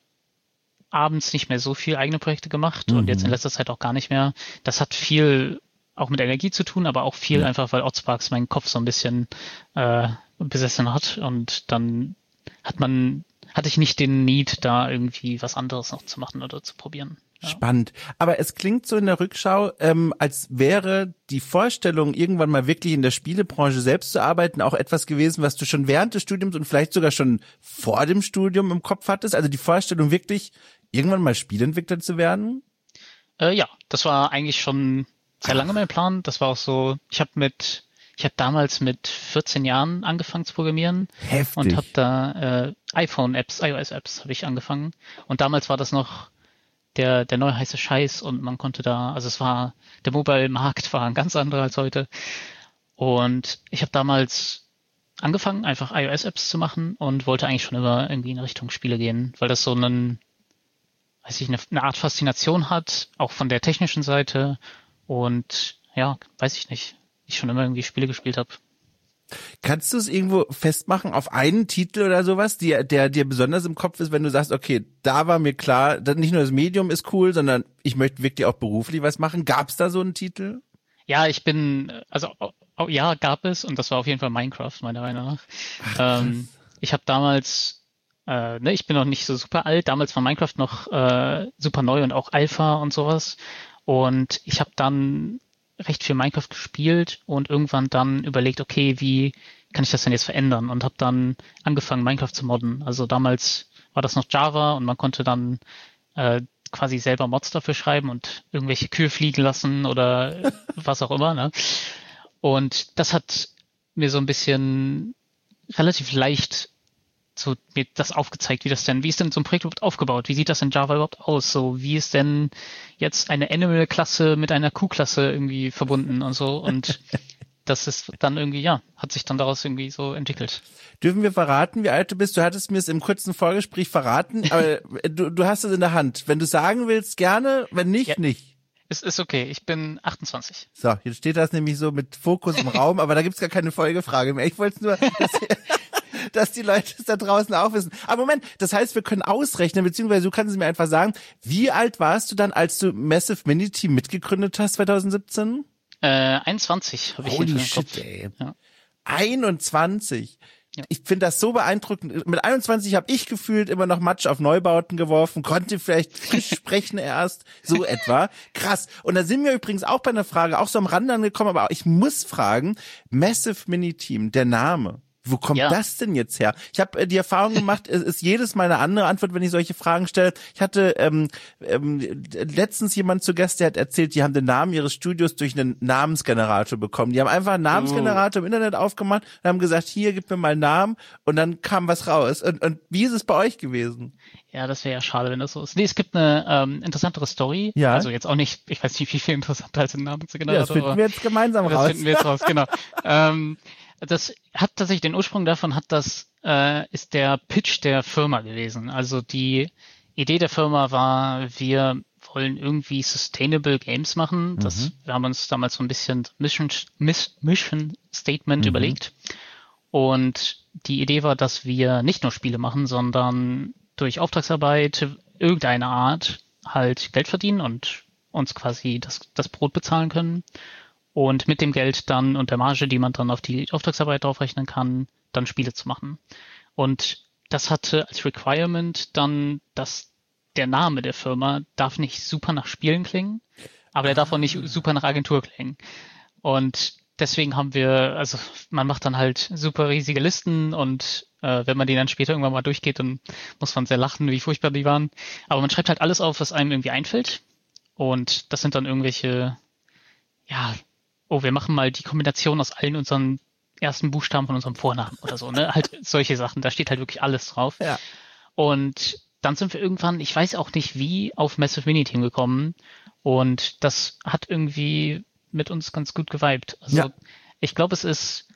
abends nicht mehr so viel eigene Projekte gemacht mhm. und jetzt in letzter Zeit auch gar nicht mehr. Das hat viel auch mit Energie zu tun, aber auch viel ja. einfach, weil Ottsparks meinen Kopf so ein bisschen äh, besessen hat und dann hat man hatte ich nicht den Need, da irgendwie was anderes noch zu machen oder zu probieren. Ja. Spannend. Aber es klingt so in der Rückschau, ähm, als wäre die Vorstellung, irgendwann mal wirklich in der Spielebranche selbst zu arbeiten, auch etwas gewesen, was du schon während des Studiums und vielleicht sogar schon vor dem Studium im Kopf hattest. Also die Vorstellung wirklich, irgendwann mal Spieleentwickler zu werden? Äh, ja, das war eigentlich schon sehr lange mein Plan. Das war auch so, ich habe mit Ich habe damals mit vierzehn Jahren angefangen zu programmieren. Heftig. Und habe da äh, iPhone-Apps, iOS-Apps habe ich angefangen. Und damals war das noch der der neue heiße Scheiß und man konnte da, also es war, der Mobile-Markt war ein ganz anderer als heute. Und ich habe damals angefangen, einfach iOS-Apps zu machen und wollte eigentlich schon immer irgendwie in Richtung Spiele gehen, weil das so einen, weiß ich, eine, eine Art Faszination hat, auch von der technischen Seite. Und ja, weiß ich nicht. Ich schon immer irgendwie Spiele gespielt habe. Kannst du es irgendwo festmachen auf einen Titel oder sowas, der, der dir besonders im Kopf ist, wenn du sagst, okay, da war mir klar, dass nicht nur das Medium ist cool, sondern ich möchte wirklich auch beruflich was machen. Gab es da so einen Titel? Ja, ich bin, also oh, ja, gab es und das war auf jeden Fall Minecraft, meiner Meinung nach. Ach, ähm, ich habe damals, äh, ne, ich bin noch nicht so super alt, damals war Minecraft noch äh, super neu und auch Alpha und sowas. Und ich habe dann recht viel Minecraft gespielt und irgendwann dann überlegt, okay, wie kann ich das denn jetzt verändern? Und habe dann angefangen, Minecraft zu modden. Also damals war das noch Java und man konnte dann äh, quasi selber Mods dafür schreiben und irgendwelche Kühe fliegen lassen oder was auch immer. Ne? Und das hat mir so ein bisschen relativ leicht so mir das aufgezeigt, wie das denn, wie ist denn so ein Projekt überhaupt aufgebaut? Wie sieht das in Java überhaupt aus? So, wie ist denn jetzt eine Animal-Klasse mit einer Q-Klasse irgendwie verbunden und so? Und das ist dann irgendwie, ja, hat sich dann daraus irgendwie so entwickelt. Dürfen wir verraten, wie alt du bist? Du hattest mir es im kurzen Vorgespräch verraten, aber du, du hast es in der Hand. Wenn du sagen willst, gerne, wenn nicht, ja. nicht. Es ist okay, ich bin achtundzwanzig. So, jetzt steht das nämlich so mit Fokus im Raum, aber da gibt's gar keine Folgefrage mehr. Ich wollte nur, dass, dass die Leute es da draußen auch wissen. Aber Moment, das heißt, wir können ausrechnen, beziehungsweise du kannst es mir einfach sagen, wie alt warst du dann, als du Massive Mini-Team mitgegründet hast zwanzig siebzehn? Äh, einundzwanzig habe ich Holy hier shit, Kopf. ey. Ja. einundzwanzig. Ja. Ich finde das so beeindruckend. Mit einundzwanzig habe ich gefühlt immer noch Matsch auf Neubauten geworfen, konnte vielleicht frisch sprechen erst, so etwa. Krass. Und da sind wir übrigens auch bei einer Frage, auch so am Rand angekommen, aber ich muss fragen, Massive Mini-Team, der Name. Wo kommt ja. das denn jetzt her? Ich habe äh, die Erfahrung gemacht, es ist jedes Mal eine andere Antwort, wenn ich solche Fragen stelle. Ich hatte ähm, ähm, letztens jemand zu Gast, der hat erzählt, die haben den Namen ihres Studios durch einen Namensgenerator bekommen. Die haben einfach einen Namensgenerator oh. im Internet aufgemacht und haben gesagt, hier, gib mir mal einen Namen, und dann kam was raus. Und, und wie ist es bei euch gewesen? Ja, das wäre ja schade, wenn das so ist. Nee, es gibt eine ähm, interessantere Story. Ja. Also jetzt auch nicht, ich weiß nicht, wie viel interessanter als ein Namensgenerator. Ja, das finden wir jetzt gemeinsam das raus. Das finden wir jetzt raus, genau. ähm, Das hat tatsächlich den Ursprung davon, hat das äh, ist der Pitch der Firma gewesen. Also die Idee der Firma war, wir wollen irgendwie Sustainable Games machen. Das, mhm. Wir haben uns damals so ein bisschen Mission, Mission Statement mhm. überlegt. Und die Idee war, dass wir nicht nur Spiele machen, sondern durch Auftragsarbeit irgendeiner Art halt Geld verdienen und uns quasi das, das Brot bezahlen können. Und mit dem Geld dann und der Marge, die man dann auf die Auftragsarbeit draufrechnen kann, dann Spiele zu machen. Und das hatte als Requirement dann, dass der Name der Firma darf nicht super nach Spielen klingen, aber er darf auch nicht super nach Agentur klingen. Und deswegen haben wir, also man macht dann halt super riesige Listen und äh, wenn man die dann später irgendwann mal durchgeht, dann muss man sehr lachen, wie furchtbar die waren. Aber man schreibt halt alles auf, was einem irgendwie einfällt. Und das sind dann irgendwelche, ja, oh, wir machen mal die Kombination aus allen unseren ersten Buchstaben von unserem Vornamen oder so, ne? Halt solche Sachen, da steht halt wirklich alles drauf. Ja. Und dann sind wir irgendwann, ich weiß auch nicht wie, auf Massive Mini-Team gekommen und das hat irgendwie mit uns ganz gut geweibt. Also ja. Ich glaube, es ist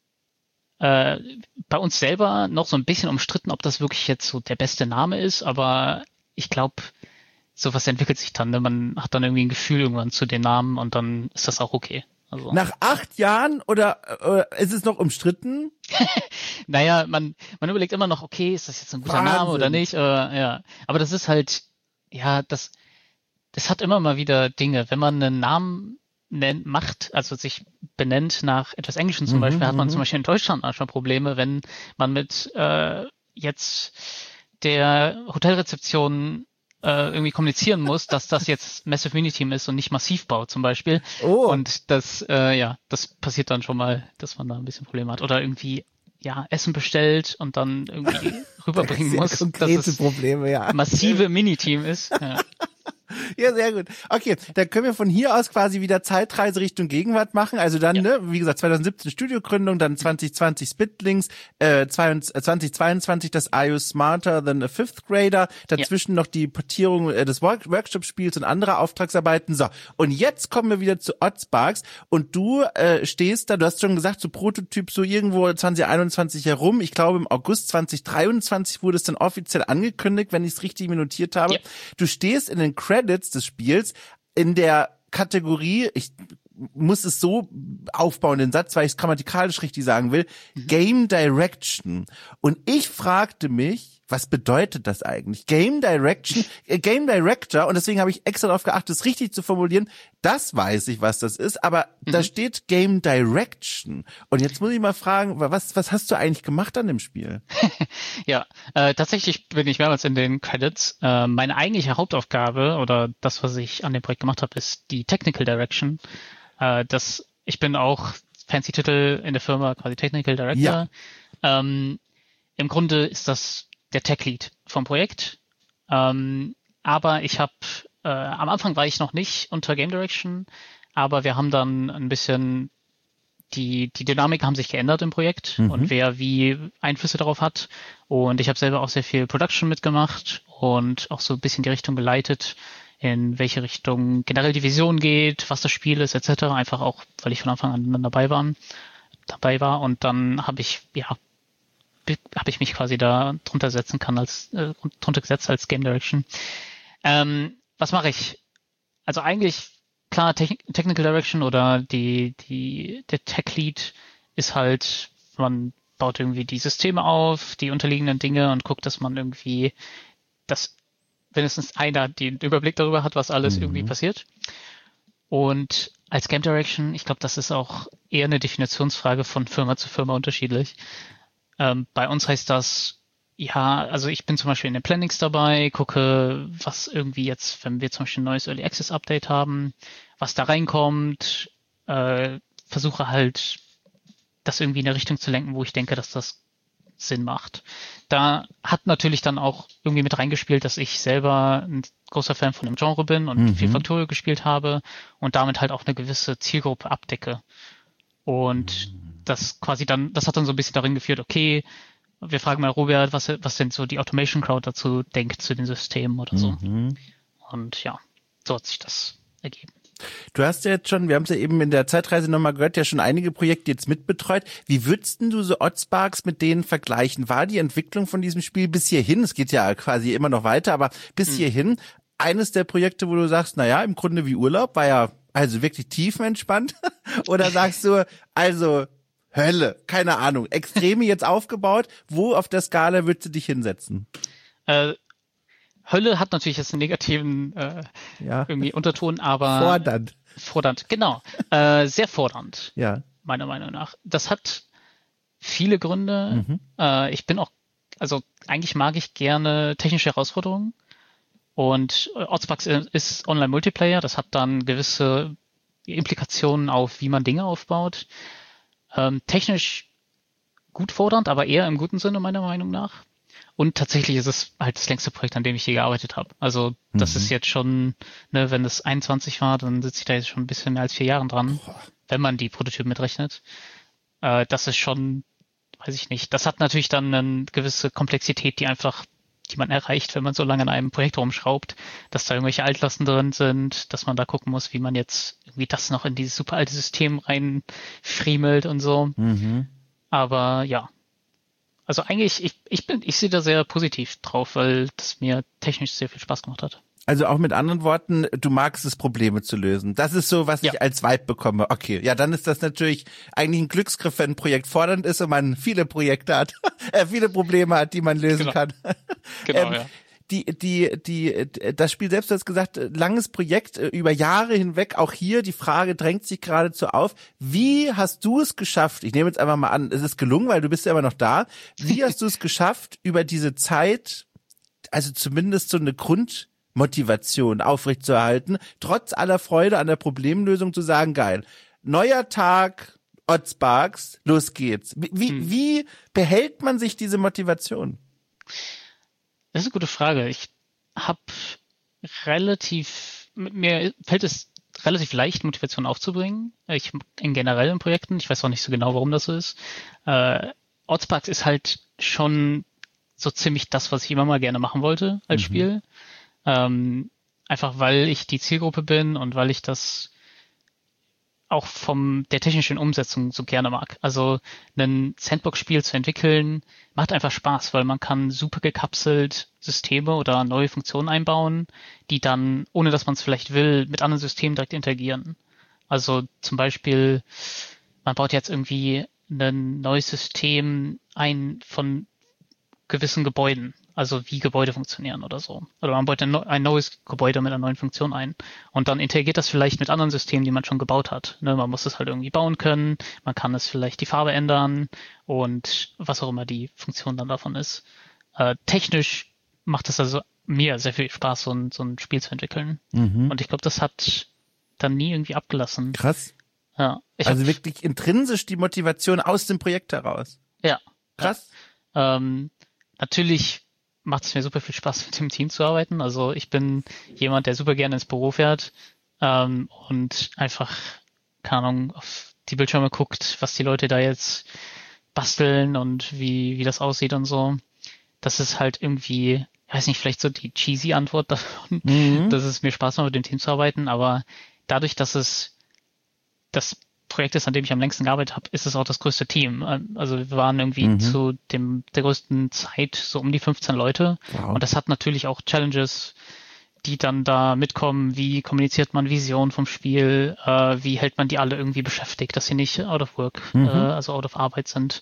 äh, bei uns selber noch so ein bisschen umstritten, ob das wirklich jetzt so der beste Name ist, aber ich glaube, sowas entwickelt sich dann, ne? Man hat dann irgendwie ein Gefühl irgendwann zu den Namen und dann ist das auch okay. Also. Nach acht Jahren oder äh, ist es noch umstritten? Naja, man man überlegt immer noch, okay, ist das jetzt ein guter Wahnsinn. Name oder nicht? Äh, ja, aber das ist halt, ja, das das hat immer mal wieder Dinge. Wenn man einen Namen nennt, macht, also sich benennt nach etwas Englischem zum mhm, Beispiel, hat man m- zum Beispiel in Deutschland manchmal Probleme, wenn man mit äh, jetzt der Hotelrezeption irgendwie kommunizieren muss, dass das jetzt Massive Mini-Team ist und nicht Massivbau zum Beispiel. Oh. Und das, äh, ja, das passiert dann schon mal, dass man da ein bisschen Probleme hat. Oder irgendwie, ja, Essen bestellt und dann irgendwie rüberbringen muss, dass es Probleme, ja. massive Mini-Team ist. Ja. Ja, sehr gut. Okay, dann können wir von hier aus quasi wieder Zeitreise Richtung Gegenwart machen. Also dann, ja. ne, wie gesagt, zwanzig siebzehn Studiogründung, dann zwanzig zwanzig Spitlings, äh, zwanzig zweiundzwanzig das Are You Smarter Than a Fifth Grader, dazwischen ja. noch die Portierung äh, des Work- Workshop-Spiels und andere Auftragsarbeiten. So, und jetzt kommen wir wieder zu Oddsparks und du äh, stehst da, du hast schon gesagt, so Prototyp so irgendwo zwanzig einundzwanzig herum. Ich glaube, im August zwanzig dreiundzwanzig wurde es dann offiziell angekündigt, wenn ich es richtig notiert habe. Ja. Du stehst in den Credits des Spiels in der Kategorie, ich muss es so aufbauen, den Satz, weil ich es grammatikalisch richtig sagen will, mhm. Game Direction. Und ich fragte mich, was bedeutet das eigentlich? Game Direction, äh, Game Director, und deswegen habe ich extra darauf geachtet, es richtig zu formulieren. Das weiß ich, was das ist, aber mhm. da steht Game Direction. Und jetzt muss ich mal fragen, was was hast du eigentlich gemacht an dem Spiel? Ja, äh, tatsächlich bin ich mehrmals in den Credits. Äh, meine eigentliche Hauptaufgabe oder das, was ich an dem Projekt gemacht habe, ist die Technical Direction. Äh, das, ich bin auch fancy Titel in der Firma, quasi Technical Director. Ja. Ähm, im Grunde ist das der Tech Lead vom Projekt. Ähm, aber ich habe, äh, am Anfang war ich noch nicht unter Game Direction, aber wir haben dann ein bisschen, die, die Dynamik haben sich geändert im Projekt Mhm. und wer wie Einflüsse darauf hat. Und ich habe selber auch sehr viel Production mitgemacht und auch so ein bisschen die Richtung geleitet, in welche Richtung generell die Vision geht, was das Spiel ist, et cetera. Einfach auch, weil ich von Anfang an dabei war, dabei war. Und dann habe ich, ja, habe ich mich quasi da drunter setzen kann als äh, drunter gesetzt als Game Direction. Ähm, was mache ich? Also eigentlich klar, Te- Technical Direction oder die die der Tech Lead ist halt, man baut irgendwie die Systeme auf, die unterliegenden Dinge und guckt, dass man irgendwie das wenigstens einer den Überblick darüber hat, was alles Mhm. irgendwie passiert. Und als Game Direction, ich glaube, das ist auch eher eine Definitionsfrage von Firma zu Firma unterschiedlich. Ähm, bei uns heißt das, ja, also ich bin zum Beispiel in den Plannings dabei, gucke, was irgendwie jetzt, wenn wir zum Beispiel ein neues Early Access Update haben, was da reinkommt, äh, versuche halt, das irgendwie in eine Richtung zu lenken, wo ich denke, dass das Sinn macht. Da hat natürlich dann auch irgendwie mit reingespielt, dass ich selber ein großer Fan von dem Genre bin und Mhm. viel Factorio gespielt habe und damit halt auch eine gewisse Zielgruppe abdecke. Und das quasi dann, das hat dann so ein bisschen darin geführt, okay, wir fragen mal Robert, was, was denn so die Automation Crowd dazu denkt, zu den Systemen oder so. Mhm. Und ja, so hat sich das ergeben. Du hast ja jetzt schon, wir haben es ja eben in der Zeitreise nochmal gehört, ja schon einige Projekte jetzt mitbetreut. Wie würdest denn du so Oddsparks mit denen vergleichen? War die Entwicklung von diesem Spiel bis hierhin, es geht ja quasi immer noch weiter, aber bis hm. hierhin eines der Projekte, wo du sagst, naja, im Grunde wie Urlaub, war ja also wirklich tiefenentspannt? Oder sagst du, also Hölle, keine Ahnung, Extreme jetzt aufgebaut, wo auf der Skala würdest du dich hinsetzen? Äh, Hölle hat natürlich jetzt einen negativen äh, ja. irgendwie Unterton, aber fordernd. Fordernd, genau. äh, sehr fordernd, ja. meiner Meinung nach. Das hat viele Gründe. Mhm. Äh, ich bin auch, also eigentlich mag ich gerne technische Herausforderungen. Und Oddsparks ist Online-Multiplayer. Das hat dann gewisse Implikationen auf, wie man Dinge aufbaut. Ähm, technisch gut fordernd, aber eher im guten Sinne, meiner Meinung nach. Und tatsächlich ist es halt das längste Projekt, an dem ich je gearbeitet habe. Also das mhm. ist jetzt schon, ne, wenn es einundzwanzig war, dann sitze ich da jetzt schon ein bisschen mehr als vier Jahren dran, Boah. wenn man die Prototypen mitrechnet. Äh, das ist schon, weiß ich nicht. Das hat natürlich dann eine gewisse Komplexität, die einfach, die man erreicht, wenn man so lange an einem Projekt rumschraubt, dass da irgendwelche Altlasten drin sind, dass man da gucken muss, wie man jetzt irgendwie das noch in dieses super alte System reinfriemelt und so. Mhm. Aber ja. Also eigentlich, ich, ich bin, ich sehe da sehr positiv drauf, weil das mir technisch sehr viel Spaß gemacht hat. Also auch mit anderen Worten, du magst es, Probleme zu lösen. Das ist so, was ja. ich als Vibe bekomme. Okay, ja, dann ist das natürlich eigentlich ein Glücksgriff, wenn ein Projekt fordernd ist und man viele Projekte hat, äh, viele Probleme hat, die man lösen genau. kann. Genau, ähm, ja. Die, die, die, das Spiel selbst, du hast gesagt, langes Projekt, über Jahre hinweg. Auch hier, die Frage drängt sich geradezu auf. Wie hast du es geschafft? Ich nehme jetzt einfach mal an, es ist gelungen, weil du bist ja immer noch da. Wie hast du es geschafft, über diese Zeit, also zumindest so eine Grundmotivation aufrechtzuerhalten, trotz aller Freude an der Problemlösung zu sagen, geil, neuer Tag, Oddsparks, los geht's. Wie, wie, hm. wie behält man sich diese Motivation? Das ist eine gute Frage. Ich habe relativ, mir fällt es relativ leicht, Motivation aufzubringen. Ich in generellen Projekten, ich weiß auch nicht so genau, warum das so ist. Äh, Oddsparks ist halt schon so ziemlich das, was ich immer mal gerne machen wollte als mhm. Spiel. Ähm, einfach weil ich die Zielgruppe bin und weil ich das auch vom der technischen Umsetzung so gerne mag. Also ein Sandbox-Spiel zu entwickeln, macht einfach Spaß, weil man kann super gekapselt Systeme oder neue Funktionen einbauen, die dann, ohne dass man es vielleicht will, mit anderen Systemen direkt interagieren. Also zum Beispiel, man baut jetzt irgendwie ein neues System ein von gewissen Gebäuden, also wie Gebäude funktionieren oder so. Oder man baut ein, ein neues Gebäude mit einer neuen Funktion ein. Und dann interagiert das vielleicht mit anderen Systemen, die man schon gebaut hat. Ne, man muss es halt irgendwie bauen können, man kann es vielleicht die Farbe ändern und was auch immer die Funktion dann davon ist. Äh, technisch macht es also mir sehr viel Spaß, so ein, so ein Spiel zu entwickeln. Mhm. Und ich glaube, das hat dann nie irgendwie abgelassen. Krass. Ja. Ich also hab, wirklich intrinsisch die Motivation aus dem Projekt heraus. Ja. Krass. Ja. Ähm, natürlich macht es mir super viel Spaß, mit dem Team zu arbeiten. Also ich bin jemand, der super gerne ins Büro fährt ähm, und einfach, keine Ahnung, auf die Bildschirme guckt, was die Leute da jetzt basteln und wie wie das aussieht und so. Das ist halt irgendwie, ich weiß nicht, vielleicht so die cheesy Antwort davon, mhm. dass es mir Spaß macht, mit dem Team zu arbeiten, aber dadurch, dass es das Projekt ist, an dem ich am längsten gearbeitet habe, ist es auch das größte Team. Also wir waren irgendwie mhm. zu dem der größten Zeit so um die fünfzehn Leute. Wow. Und das hat natürlich auch Challenges, die dann da mitkommen. Wie kommuniziert man Vision vom Spiel? Äh, wie hält man die alle irgendwie beschäftigt, dass sie nicht out of work, mhm. äh, also out of Arbeit sind?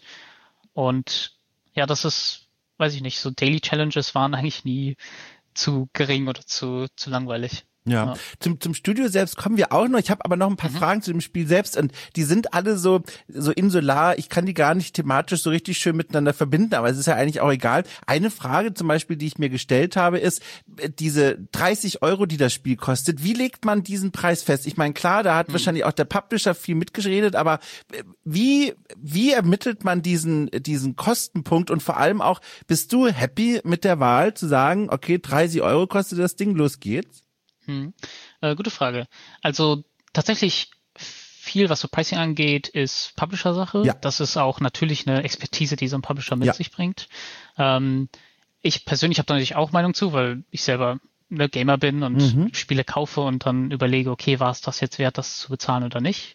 Und ja, das ist, weiß ich nicht, so Daily Challenges waren eigentlich nie zu gering oder zu zu langweilig. Ja. ja, zum zum Studio selbst kommen wir auch noch. Ich habe aber noch ein paar mhm. Fragen zu dem Spiel selbst und die sind alle so so insular. Ich kann die gar nicht thematisch so richtig schön miteinander verbinden, aber es ist ja eigentlich auch egal. Eine Frage zum Beispiel, die ich mir gestellt habe, ist diese dreißig Euro, die das Spiel kostet. Wie legt man diesen Preis fest? Ich meine, klar, da hat mhm. wahrscheinlich auch der Publisher viel mitgeredet, aber wie wie ermittelt man diesen diesen Kostenpunkt und vor allem auch, bist du happy mit der Wahl zu sagen, okay, dreißig Euro kostet das Ding, los geht's? Hm. Äh, gute Frage. Also tatsächlich viel, was so Pricing angeht, ist Publisher-Sache. Ja. Das ist auch natürlich eine Expertise, die so ein Publisher mit ja. sich bringt. Ähm, ich persönlich habe da natürlich auch Meinung zu, weil ich selber eine Gamer bin und mhm. Spiele kaufe und dann überlege, okay, war es das jetzt wert, das zu bezahlen oder nicht?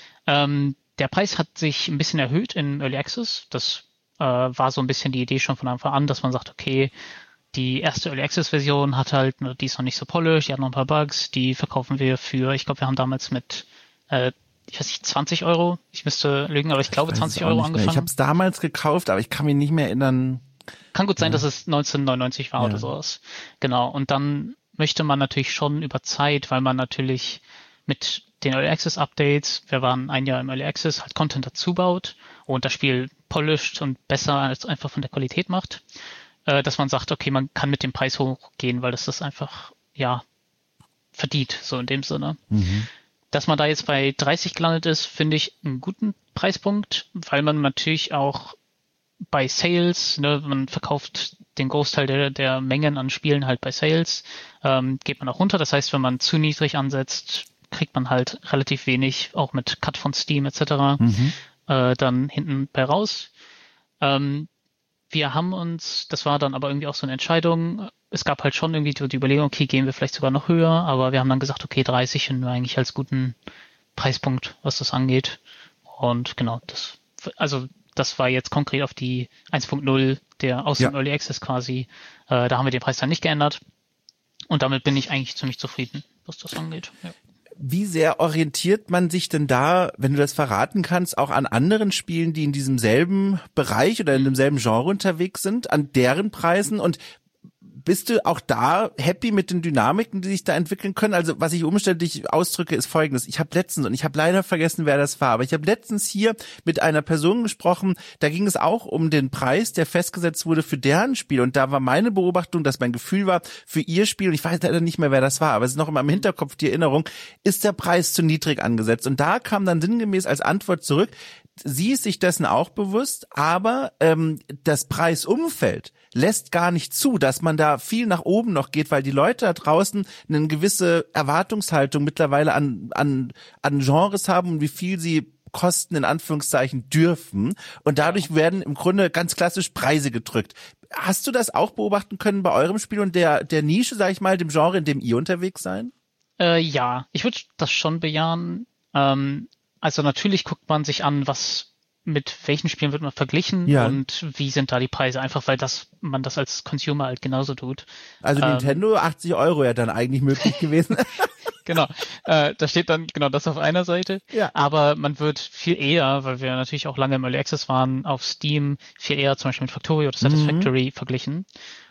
Ähm, der Preis hat sich ein bisschen erhöht in Early Access. Das äh, war so ein bisschen die Idee schon von Anfang an, dass man sagt, okay, die erste Early Access Version hat halt, die ist noch nicht so polished, die hat noch ein paar Bugs, die verkaufen wir für, ich glaube, wir haben damals mit, äh, ich weiß nicht, zwanzig Euro, ich müsste lügen, aber ich glaube ich zwanzig Euro angefangen. Ich habe es damals gekauft, aber ich kann mich nicht mehr erinnern. Kann gut sein, ja. dass es neunzehnhundertneunundneunzig war ja. oder sowas. Genau, und dann möchte man natürlich schon über Zeit, weil man natürlich mit den Early Access Updates, wir waren ein Jahr im Early Access, halt Content dazu baut und das Spiel polished und besser als einfach von der Qualität macht. Dass man sagt, okay, man kann mit dem Preis hochgehen, weil das das einfach, ja, verdient, so in dem Sinne. Mhm. Dass man da jetzt bei dreißig gelandet ist, finde ich einen guten Preispunkt, weil man natürlich auch bei Sales, ne, man verkauft den Großteil der, der Mengen an Spielen halt bei Sales, ähm, geht man auch runter. Das heißt, wenn man zu niedrig ansetzt, kriegt man halt relativ wenig, auch mit Cut von Steam et cetera, mhm. äh, dann hinten bei raus. Ähm, Wir haben uns, das war dann aber irgendwie auch so eine Entscheidung, es gab halt schon irgendwie die Überlegung, okay, gehen wir vielleicht sogar noch höher, aber wir haben dann gesagt, okay, dreißig finden wir eigentlich als guten Preispunkt, was das angeht. Und genau, das, also das war jetzt konkret auf die eins Punkt null, der aus dem ja. Early Access quasi, äh, da haben wir den Preis dann nicht geändert. Und damit bin ich eigentlich ziemlich zufrieden, was das angeht. Ja. Wie sehr orientiert man sich denn da, wenn du das verraten kannst, auch an anderen Spielen, die in diesem selben Bereich oder in demselben Genre unterwegs sind, an deren Preisen? Und bist du auch da happy mit den Dynamiken, die sich da entwickeln können? Also was ich umständlich ausdrücke, ist Folgendes. Ich habe letztens, und ich habe leider vergessen, wer das war, aber ich habe letztens hier mit einer Person gesprochen, da ging es auch um den Preis, der festgesetzt wurde für deren Spiel. Und da war meine Beobachtung, dass mein Gefühl war, für ihr Spiel, und ich weiß leider nicht mehr, wer das war, aber es ist noch immer im Hinterkopf die Erinnerung, ist der Preis zu niedrig angesetzt. Und da kam dann sinngemäß als Antwort zurück, sie ist sich dessen auch bewusst, aber ähm, das Preisumfeld lässt gar nicht zu, dass man da viel nach oben noch geht, weil die Leute da draußen eine gewisse Erwartungshaltung mittlerweile an an an Genres haben und wie viel sie kosten in Anführungszeichen dürfen und dadurch werden im Grunde ganz klassisch Preise gedrückt. Hast du das auch beobachten können bei eurem Spiel und der der Nische, sag ich mal, dem Genre, in dem ihr unterwegs seid? Äh, ja, ich würde das schon bejahen. Ähm, also natürlich guckt man sich an, was mit welchen Spielen wird man verglichen ja. und wie sind da die Preise, einfach weil das man das als Consumer halt genauso tut. Also ähm, Nintendo, achtzig Euro ja dann eigentlich möglich gewesen. Genau, äh, da steht dann genau das auf einer Seite, ja. aber man wird viel eher, weil wir natürlich auch lange im Early Access waren, auf Steam viel eher zum Beispiel mit Factorio oder Satisfactory mhm. verglichen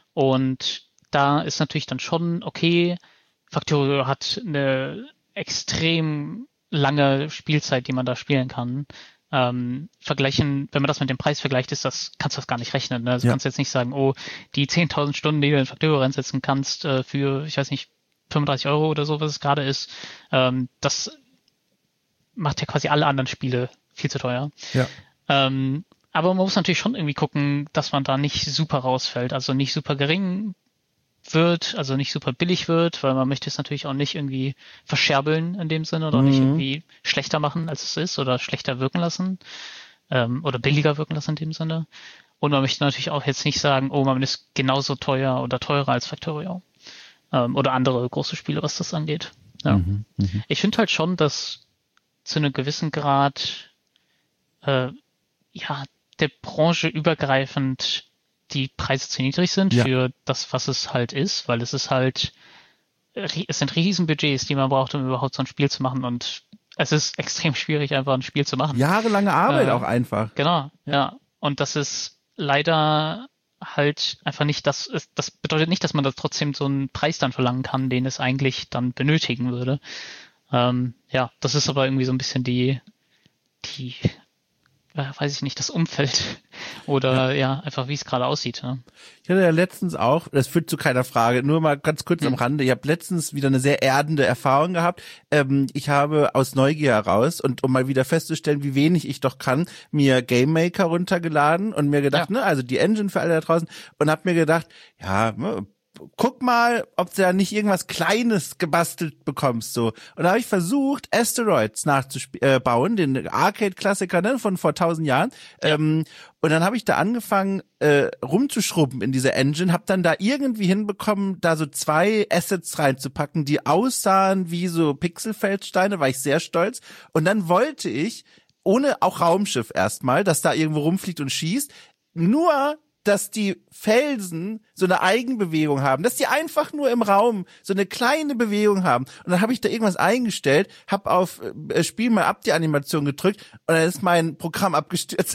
und da ist natürlich dann schon, okay, Factorio hat eine extrem lange Spielzeit, die man da spielen kann. Ähm, vergleichen, wenn man das mit dem Preis vergleicht, ist das, kannst du das gar nicht rechnen. Ne? Also ja. kannst jetzt nicht sagen, oh, die zehntausend Stunden, die du in Factorio reinsetzen kannst, äh, für, ich weiß nicht, fünfunddreißig Euro oder so, was es gerade ist, ähm, das macht ja quasi alle anderen Spiele viel zu teuer. Ja. Ähm, aber man muss natürlich schon irgendwie gucken, dass man da nicht super rausfällt, also nicht super gering wird, also nicht super billig wird, weil man möchte es natürlich auch nicht irgendwie verscherbeln in dem Sinne oder Mhm. nicht irgendwie schlechter machen, als es ist oder schlechter wirken lassen ähm, oder billiger wirken lassen in dem Sinne. Und man möchte natürlich auch jetzt nicht sagen, oh, man ist genauso teuer oder teurer als Factorio ähm, oder andere große Spiele, was das angeht. Ja. Mhm. Mhm. Ich finde halt schon, dass zu einem gewissen Grad äh, ja der Branche übergreifend die Preise zu niedrig sind Ja. für das, was es halt ist, weil es ist halt, es sind Riesenbudgets, die man braucht, um überhaupt so ein Spiel zu machen und es ist extrem schwierig, einfach ein Spiel zu machen. Jahrelange Arbeit Äh, auch einfach. Genau, ja. Und das ist leider halt einfach nicht, das das bedeutet nicht, dass man da trotzdem so einen Preis dann verlangen kann, den es eigentlich dann benötigen würde. Ähm, ja, das ist aber irgendwie so ein bisschen die, die, äh, weiß ich nicht, das Umfeld oder ja, ja einfach wie es gerade aussieht. Ja. Ich hatte ja letztens auch, das führt zu keiner Frage, nur mal ganz kurz am Hm. Rande, ich habe letztens wieder eine sehr erdende Erfahrung gehabt. Ähm, ich habe aus Neugier heraus und um mal wieder festzustellen, wie wenig ich doch kann, mir Game Maker runtergeladen und mir gedacht, Ja. ne, also die Engine für alle da draußen und habe mir gedacht, ja, ne, guck mal, ob du da nicht irgendwas Kleines gebastelt bekommst, so. Und da habe ich versucht, Asteroids nachzubauen, den Arcade-Klassiker, ne, von vor tausend Jahren. Ja. Ähm, und dann habe ich da angefangen, äh, rumzuschrubben in dieser Engine, habe dann da irgendwie hinbekommen, da so zwei Assets reinzupacken, die aussahen wie so Pixelfeldsteine, war ich sehr stolz. Und dann wollte ich, ohne auch Raumschiff erstmal, das da irgendwo rumfliegt und schießt, nur dass die Felsen so eine Eigenbewegung haben, dass die einfach nur im Raum so eine kleine Bewegung haben. Und dann habe ich da irgendwas eingestellt, habe auf äh, Spiel mal ab die Animation gedrückt und dann ist mein Programm abgestürzt.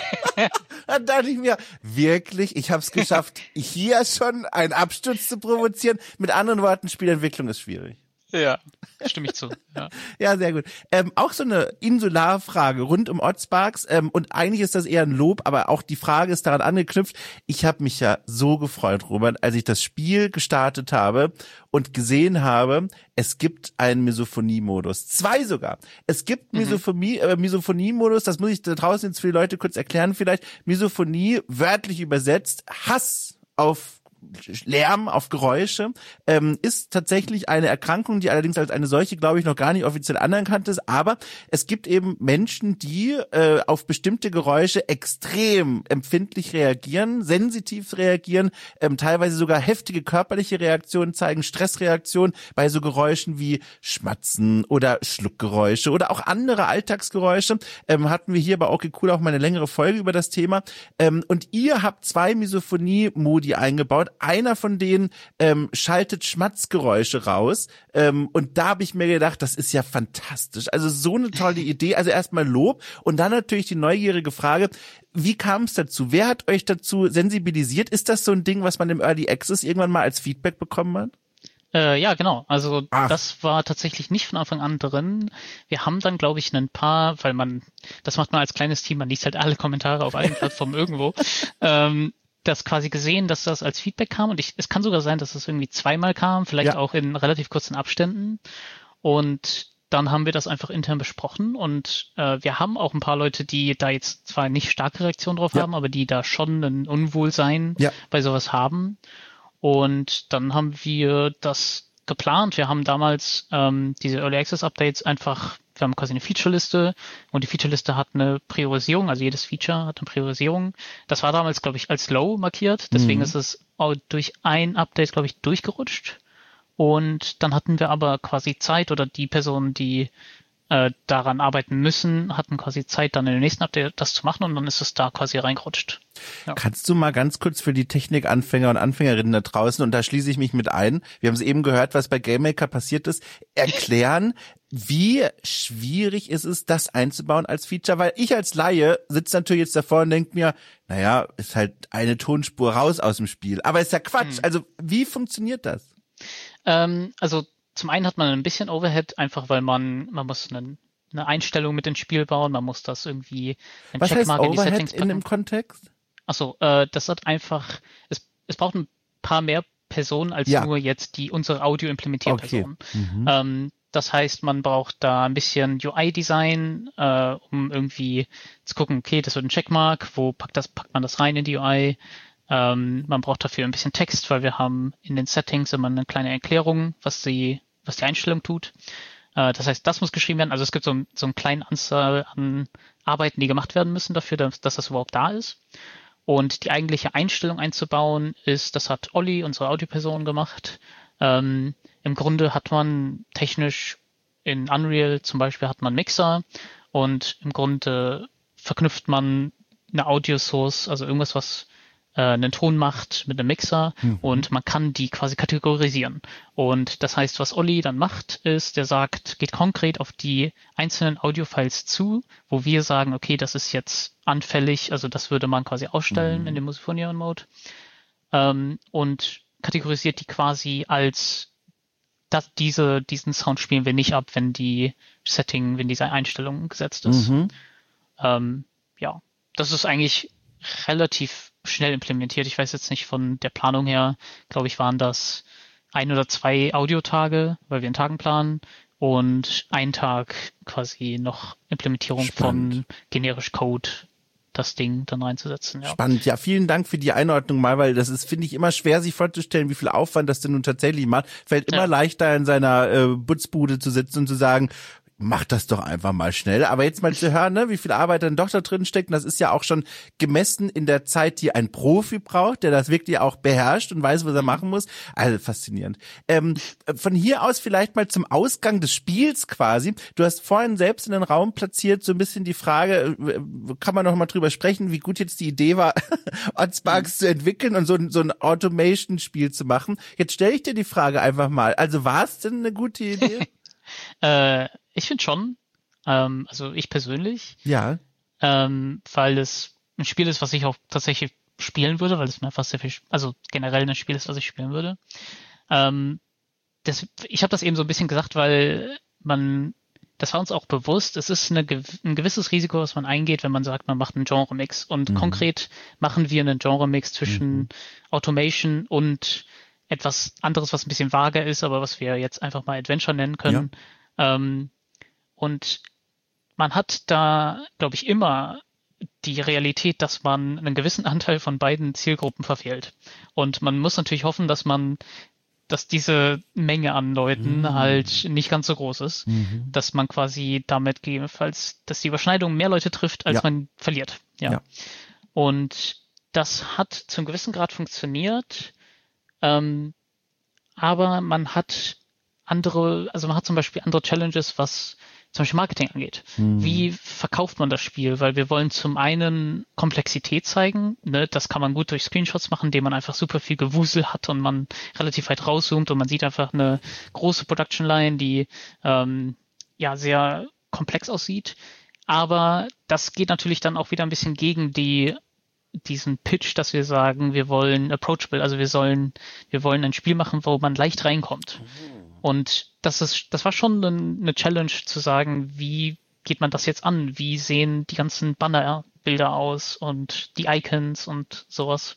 Dann dachte ich mir, wirklich, ich habe es geschafft, hier schon einen Absturz zu provozieren. Mit anderen Worten, Spielentwicklung ist schwierig. Ja, stimme ich zu. Ja. Ja, sehr gut. Ähm, auch so eine Insularfrage rund um Oddssparks. Ähm, und eigentlich ist das eher ein Lob, aber auch die Frage ist daran angeknüpft. Ich habe mich ja so gefreut, Robert, als ich das Spiel gestartet habe und gesehen habe, es gibt einen Misophonie-Modus. Zwei sogar. Es gibt Mhm. Misophonie, äh, Misophonie-Modus, das muss ich da draußen jetzt für die Leute kurz erklären vielleicht. Misophonie, wörtlich übersetzt, Hass auf Lärm, auf Geräusche, ähm, ist tatsächlich eine Erkrankung, die allerdings als eine solche, glaube ich, noch gar nicht offiziell anerkannt ist, aber es gibt eben Menschen, die äh, auf bestimmte Geräusche extrem empfindlich reagieren, sensitiv reagieren, ähm, teilweise sogar heftige körperliche Reaktionen zeigen, Stressreaktionen bei so Geräuschen wie Schmatzen oder Schluckgeräusche oder auch andere Alltagsgeräusche. Ähm, hatten wir hier bei Okay Cool auch mal eine längere Folge über das Thema. Ähm, und ihr habt zwei Misophonie-Modi eingebaut. Einer von denen ähm, schaltet Schmatzgeräusche raus. Ähm, und da habe ich mir gedacht, das ist ja fantastisch. Also so eine tolle Idee. Also erstmal Lob und dann natürlich die neugierige Frage, wie kam es dazu? Wer hat euch dazu sensibilisiert? Ist das so ein Ding, was man im Early Access irgendwann mal als Feedback bekommen hat? Äh, ja, genau. Also Ach. das war tatsächlich nicht von Anfang an drin. Wir haben dann, glaube ich, ein paar, weil man, das macht man als kleines Team, man liest halt alle Kommentare auf allen Plattformen irgendwo, ähm, das quasi gesehen, dass das als Feedback kam und ich, es kann sogar sein, dass es irgendwie zweimal kam, vielleicht Ja. auch in relativ kurzen Abständen und dann haben wir das einfach intern besprochen und äh, wir haben auch ein paar Leute, die da jetzt zwar nicht starke Reaktionen drauf Ja. haben, aber die da schon ein Unwohlsein Ja. bei sowas haben. Und dann haben wir das geplant. Wir haben damals ähm, diese Early Access Updates einfach, wir haben quasi eine Feature-Liste und die Feature-Liste hat eine Priorisierung, also jedes Feature hat eine Priorisierung. Das war damals, glaube ich, als Low markiert, deswegen Mhm. ist es auch durch ein Update, glaube ich, durchgerutscht. Und dann hatten wir aber quasi Zeit oder die Personen, die äh, daran arbeiten müssen, hatten quasi Zeit, dann in den nächsten Update das zu machen und dann ist es da quasi reingerutscht. Ja. Kannst du mal ganz kurz für die Technikanfänger und Anfängerinnen da draußen, und da schließe ich mich mit ein, wir haben es eben gehört, was bei GameMaker passiert ist, erklären, wie schwierig ist es, das einzubauen als Feature? Weil ich als Laie sitze natürlich jetzt davor und denke mir, naja, ist halt eine Tonspur raus aus dem Spiel. Aber ist ja Quatsch. Hm. Also wie funktioniert das? Ähm, also zum einen hat man ein bisschen Overhead, einfach weil man, man muss einen, eine Einstellung mit ins Spiel bauen, man muss das irgendwie ein Was heißt Checkmark in die Overhead Settings in packen. dem Kontext? Achso, äh, das hat einfach, es, es braucht ein paar mehr Personen als Ja. nur jetzt die unsere Audio-Implementierpersonen. Mhm. Ähm, Das heißt, man braucht da ein bisschen U I-Design, äh, um irgendwie zu gucken, okay, das wird ein Checkmark, wo packt das, packt man das rein in die U I? Ähm, man braucht dafür ein bisschen Text, weil wir haben in den Settings immer eine kleine Erklärung, was die, was die Einstellung tut. Äh, das heißt, das muss geschrieben werden. Also es gibt so, so eine kleine Anzahl an Arbeiten, die gemacht werden müssen dafür, dass, dass das überhaupt da ist. Und die eigentliche Einstellung einzubauen ist, das hat Olli, unsere Audioperson, gemacht. Ähm, Im Grunde hat man technisch in Unreal zum Beispiel hat man Mixer und im Grunde verknüpft man eine Audio-Source, also irgendwas, was äh, einen Ton macht mit einem Mixer mhm. und man kann die quasi kategorisieren. Und das heißt, was Olli dann macht, ist, der sagt, geht konkret auf die einzelnen Audio-Files zu, wo wir sagen, okay, das ist jetzt anfällig, also das würde man quasi ausstellen mhm. in dem Musicphonion-Mode ähm, und kategorisiert die quasi als dass diese, diesen Sound spielen wir nicht ab, wenn die Setting, wenn diese Einstellung gesetzt ist. Mhm. Ähm, ja, das ist eigentlich relativ schnell implementiert. Ich weiß jetzt nicht von der Planung her, glaube ich, waren das ein oder zwei Audiotage, weil wir in Tagen planen und ein Tag quasi noch Implementierung Spannend. Von generisch Code, das Ding dann reinzusetzen. Ja. Spannend. Ja, vielen Dank für die Einordnung mal, weil das ist, finde ich, immer schwer, sich vorzustellen, wie viel Aufwand das denn nun tatsächlich macht. Fällt immer ja. leichter, in seiner äh, Butzbude zu sitzen und zu sagen, mach das doch einfach mal schnell. Aber jetzt mal zu hören, ne, wie viel Arbeit dann doch da drin steckt, und das ist ja auch schon gemessen in der Zeit, die ein Profi braucht, der das wirklich auch beherrscht und weiß, was er machen muss. Also faszinierend. Ähm, von hier aus vielleicht mal zum Ausgang des Spiels quasi. Du hast vorhin selbst in den Raum platziert so ein bisschen die Frage, kann man noch mal drüber sprechen, wie gut jetzt die Idee war, Oddsparks mhm. zu entwickeln und so, so ein Automation-Spiel zu machen. Jetzt stelle ich dir die Frage einfach mal. Also war es denn eine gute Idee? äh, ich finde schon, ähm, also ich persönlich, ja, ähm, weil es ein Spiel ist, was ich auch tatsächlich spielen würde, weil es mir einfach sehr viel, also generell ein Spiel ist, was ich spielen würde. Ähm, das, ich habe das eben so ein bisschen gesagt, weil man, das war uns auch bewusst, es ist eine, ein gewisses Risiko, was man eingeht, wenn man sagt, man macht einen Genre-Mix. Und mhm. konkret machen wir einen Genre-Mix zwischen mhm. Automation und etwas anderes, was ein bisschen vager ist, aber was wir jetzt einfach mal Adventure nennen können. Ja. Ähm, und man hat da, glaube ich, immer die Realität, dass man einen gewissen Anteil von beiden Zielgruppen verfehlt. Und man muss natürlich hoffen, dass man, dass diese Menge an Leuten mhm. halt nicht ganz so groß ist, mhm. dass man quasi damit gegebenenfalls, dass die Überschneidung mehr Leute trifft, als ja. man verliert. Ja. ja. Und das hat zu einem gewissen Grad funktioniert. Ähm, aber man hat andere, also man hat zum Beispiel andere Challenges, was zum Beispiel Marketing angeht. Hm. Wie verkauft man das Spiel? Weil wir wollen zum einen Komplexität zeigen, ne? Das kann man gut durch Screenshots machen, indem man einfach super viel Gewusel hat und man relativ weit rauszoomt und man sieht einfach eine große Production Line, die ähm, ja sehr komplex aussieht. Aber das geht natürlich dann auch wieder ein bisschen gegen die diesen Pitch, dass wir sagen, wir wollen approachable, also wir sollen, wir wollen ein Spiel machen, wo man leicht reinkommt. Und das ist, das war schon eine Challenge zu sagen, wie geht man das jetzt an? Wie sehen die ganzen Bannerbilder aus und die Icons und sowas?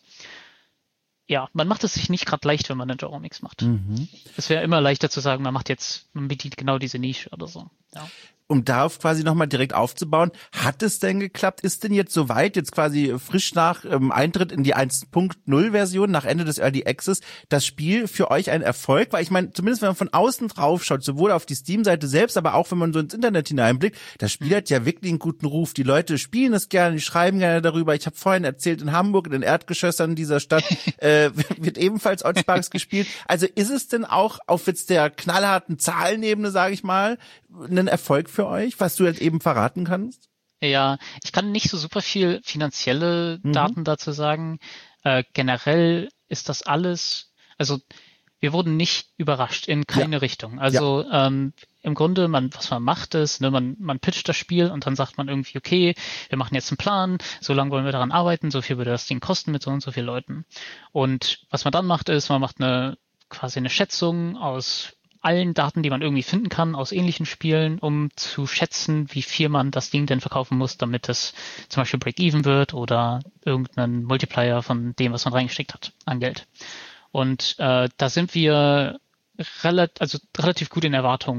Ja, man macht es sich nicht gerade leicht, wenn man einen Genre-Mix macht. Mhm. Es wäre immer leichter zu sagen, man macht jetzt, man bedient genau diese Nische oder so. Ja. Um darauf quasi nochmal direkt aufzubauen, hat es denn geklappt? Ist denn jetzt soweit, jetzt quasi frisch nach ähm, Eintritt in die eins Punkt null Version, nach Ende des Early Access, das Spiel für euch ein Erfolg? Weil ich meine, zumindest wenn man von außen drauf schaut, sowohl auf die Steam-Seite selbst, aber auch wenn man so ins Internet hineinblickt, das Spiel hat ja wirklich einen guten Ruf. Die Leute spielen es gerne, die schreiben gerne darüber. Ich habe vorhin erzählt, in Hamburg, in den Erdgeschossen dieser Stadt, äh, wird ebenfalls Oddsparks gespielt. Also ist es denn auch auf jetzt der knallharten Zahlenebene, sage ich mal, ein Erfolg für euch, was du jetzt eben verraten kannst? Ja, ich kann nicht so super viel finanzielle Daten mhm. dazu sagen. Äh, generell ist das alles, also wir wurden nicht überrascht in keine ja. Richtung. Also ja. ähm, im Grunde, man, was man macht ist, ne, man, man pitcht das Spiel und dann sagt man irgendwie, okay, wir machen jetzt einen Plan, so lange wollen wir daran arbeiten, so viel würde das Ding kosten mit so und so vielen Leuten. Und was man dann macht ist, man macht eine quasi eine Schätzung aus allen Daten, die man irgendwie finden kann aus ähnlichen Spielen, um zu schätzen, wie viel man das Ding denn verkaufen muss, damit es zum Beispiel Break-Even wird oder irgendeinen Multiplier von dem, was man reingesteckt hat, an Geld. Und äh, da sind wir relativ, also relativ gut in Erwartungen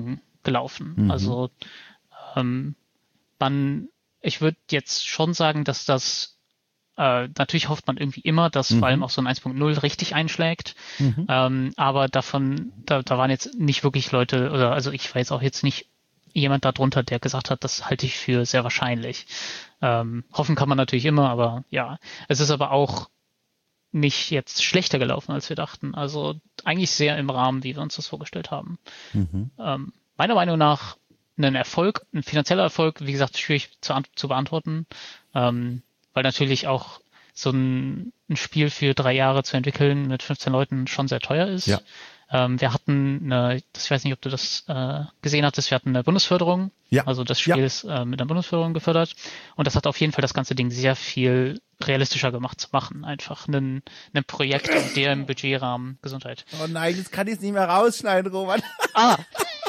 gelaufen. Mhm. Also ähm, man, ich würde jetzt schon sagen, dass das Äh, natürlich hofft man irgendwie immer, dass Mhm. vor allem auch so ein eins Punkt null richtig einschlägt. Mhm. Ähm, aber davon, da, da waren jetzt nicht wirklich Leute, oder also ich war jetzt auch jetzt nicht jemand darunter, der gesagt hat, das halte ich für sehr wahrscheinlich. Ähm, hoffen kann man natürlich immer, aber ja. Es ist aber auch nicht jetzt schlechter gelaufen, als wir dachten. Also eigentlich sehr im Rahmen, wie wir uns das vorgestellt haben. Mhm. Ähm, meiner Meinung nach ein Erfolg, ein finanzieller Erfolg, wie gesagt, schwierig zu, an, zu beantworten. Ähm, weil natürlich auch so ein, ein Spiel für drei Jahre zu entwickeln mit fünfzehn Leuten schon sehr teuer ist. Ja. Ähm, wir hatten eine, das, ich weiß nicht, ob du das äh, gesehen hattest, wir hatten eine Bundesförderung. Ja. Also das Spiel Ja. ist äh, mit einer Bundesförderung gefördert. Und das hat auf jeden Fall das ganze Ding sehr viel realistischer gemacht zu machen. Einfach ein, ein Projekt in dem Budgetrahmen. Gesundheit. Oh nein, jetzt kann ich es nicht mehr rausschneiden, Roman. Ah!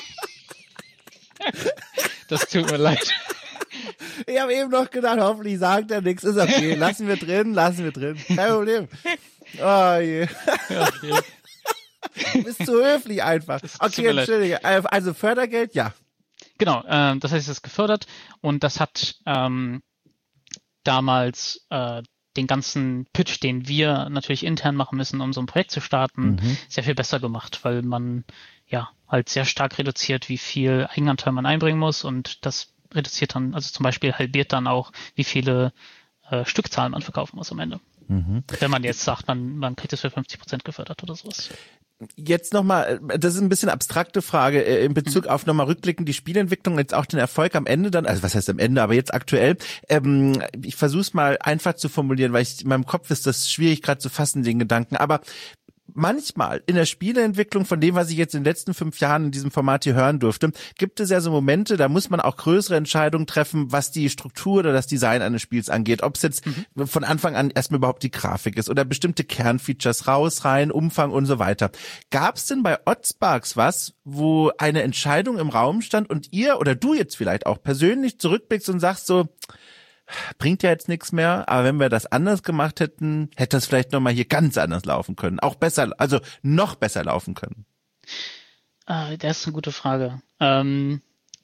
Das tut mir leid. Ich habe eben noch gedacht, hoffentlich sagt er nichts. Ist okay, lassen wir drin, lassen wir drin. Kein Problem. Oh je. Okay. Du bist zu höflich einfach. Okay, entschuldige. Also Fördergeld, ja. Genau, äh, das heißt, es ist gefördert und das hat ähm, damals äh, den ganzen Pitch, den wir natürlich intern machen müssen, um so ein Projekt zu starten, Mhm. sehr viel besser gemacht, weil man ja halt sehr stark reduziert, wie viel Eigenanteil man einbringen muss und das reduziert dann, also zum Beispiel halbiert dann auch, wie viele äh, Stückzahlen man verkaufen muss am Ende. Mhm. Wenn man jetzt sagt, man, man kriegt es für fünfzig Prozent gefördert oder sowas. Jetzt nochmal, das ist ein bisschen abstrakte Frage äh, in Bezug auf nochmal rückblickend die Spielentwicklung, jetzt auch den Erfolg am Ende dann, also was heißt am Ende, aber jetzt aktuell. Ähm, ich versuche es mal einfach zu formulieren, weil ich in meinem Kopf ist das schwierig gerade zu fassen, den Gedanken, aber manchmal in der Spieleentwicklung, von dem, was ich jetzt in den letzten fünf Jahren in diesem Format hier hören durfte, gibt es ja so Momente, da muss man auch größere Entscheidungen treffen, was die Struktur oder das Design eines Spiels angeht. Ob es jetzt mhm. von Anfang an erstmal überhaupt die Grafik ist oder bestimmte Kernfeatures raus, rein, Umfang und so weiter. Gab es denn bei Oddsparks was, wo eine Entscheidung im Raum stand und ihr oder du jetzt vielleicht auch persönlich zurückblickst und sagst so, bringt ja jetzt nichts mehr, aber wenn wir das anders gemacht hätten, hätte das vielleicht nochmal hier ganz anders laufen können. Auch besser, also noch besser laufen können. Äh, das ist eine gute Frage. Ähm,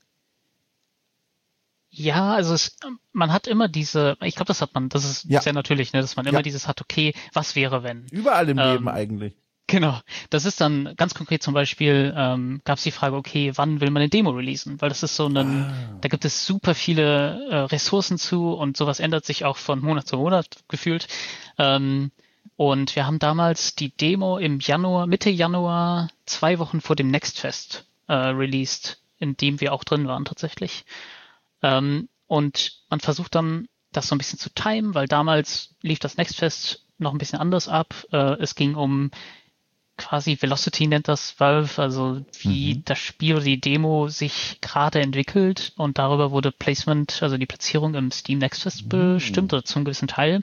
ja, also es, man hat immer diese, ich glaube, das hat man, das ist ja. sehr natürlich, ne, dass man immer ja. dieses hat, okay, was wäre wenn? Überall im ähm, Leben eigentlich. Genau, das ist dann ganz konkret zum Beispiel, ähm, gab es die Frage, okay, wann will man eine Demo releasen? Weil das ist so ein, ah. da gibt es super viele äh, Ressourcen zu und sowas ändert sich auch von Monat zu Monat gefühlt. Ähm, und wir haben damals die Demo im Januar, Mitte Januar, zwei Wochen vor dem Nextfest äh, released, in dem wir auch drin waren tatsächlich. Ähm, und man versucht dann, das so ein bisschen zu timen, weil damals lief das Nextfest noch ein bisschen anders ab. Äh, es ging um quasi Velocity nennt das Valve, also wie mhm. das Spiel oder die Demo sich gerade entwickelt und darüber wurde Placement, also die Platzierung im Steam Next Fest mhm. bestimmt oder zum gewissen Teil.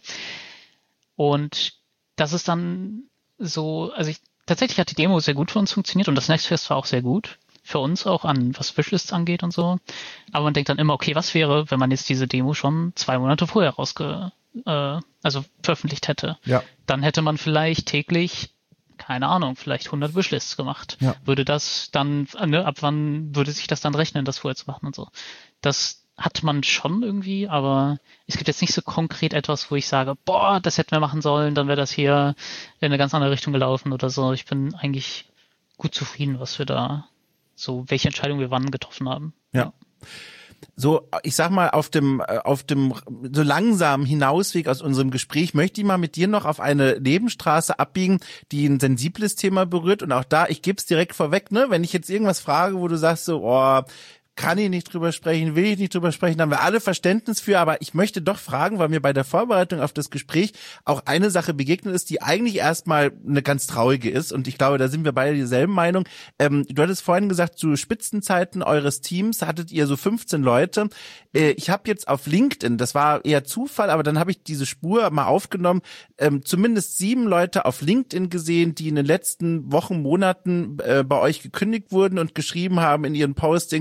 Und das ist dann so, also ich, tatsächlich hat die Demo sehr gut für uns funktioniert und das Next Fest war auch sehr gut für uns auch an, was Wishlists angeht und so. Aber man denkt dann immer, okay, was wäre, wenn man jetzt diese Demo schon zwei Monate vorher rausge, äh, also veröffentlicht hätte? Ja. Dann hätte man vielleicht täglich keine Ahnung, vielleicht hundert Wishlists gemacht. Ja. Würde das dann, ne, ab wann würde sich das dann rechnen, das vorher zu machen und so. Das hat man schon irgendwie, aber es gibt jetzt nicht so konkret etwas, wo ich sage, boah, das hätten wir machen sollen, dann wäre das hier in eine ganz andere Richtung gelaufen oder so. Ich bin eigentlich gut zufrieden, was wir da, so, welche Entscheidung wir wann getroffen haben. Ja. ja. So, ich sag mal, auf dem, auf dem so langsamen Hinausweg aus unserem Gespräch möchte ich mal mit dir noch auf eine Nebenstraße abbiegen, die ein sensibles Thema berührt. Und auch da, ich gebe es direkt vorweg, ne, wenn ich jetzt irgendwas frage, wo du sagst so, oh, kann ich nicht drüber sprechen, will ich nicht drüber sprechen, haben wir alle Verständnis für, aber ich möchte doch fragen, weil mir bei der Vorbereitung auf das Gespräch auch eine Sache begegnet ist, die eigentlich erstmal eine ganz traurige ist und ich glaube, da sind wir beide dieselben Meinung. Ähm, du hattest vorhin gesagt, zu Spitzenzeiten eures Teams hattet ihr so fünfzehn Leute. Äh, ich habe jetzt auf LinkedIn, das war eher Zufall, aber dann habe ich diese Spur mal aufgenommen, ähm, zumindest sieben Leute auf LinkedIn gesehen, die in den letzten Wochen, Monaten äh, bei euch gekündigt wurden und geschrieben haben in ihren Postings,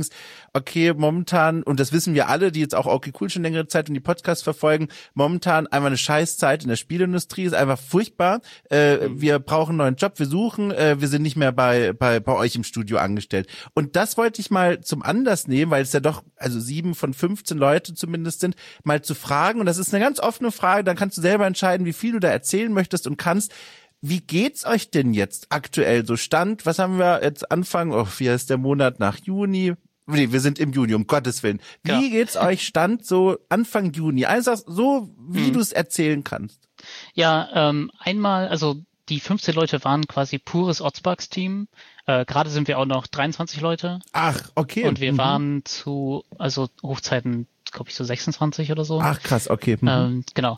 okay, momentan, und das wissen wir alle, die jetzt auch okay cool schon längere Zeit und die Podcasts verfolgen, momentan einfach eine Scheißzeit in der Spielindustrie, ist einfach furchtbar. Äh, mhm. Wir brauchen einen neuen Job, wir suchen, äh, wir sind nicht mehr bei, bei, bei euch im Studio angestellt. Und das wollte ich mal zum Anlass nehmen, weil es ja doch, also sieben von fünfzehn Leute zumindest sind, mal zu fragen. Und das ist eine ganz offene Frage, dann kannst du selber entscheiden, wie viel du da erzählen möchtest und kannst. Wie geht's euch denn jetzt aktuell so Stand? Was haben wir jetzt Anfang? Oh, wie heißt der Monat nach Juni? Nee, wir sind im Juni, um Gottes Willen. Wie ja. geht's euch Stand so Anfang Juni? Einfach so, wie hm. du es erzählen kannst. Ja, ähm, einmal, also die fünfzehn Leute waren quasi pures Otzbugs-Team. Äh, gerade sind wir auch noch dreiundzwanzig Leute. Ach, okay. Und wir mhm. waren zu, also Hochzeiten, glaube ich, so sechsundzwanzig oder so. Ach, krass, okay. Mhm. Ähm, genau.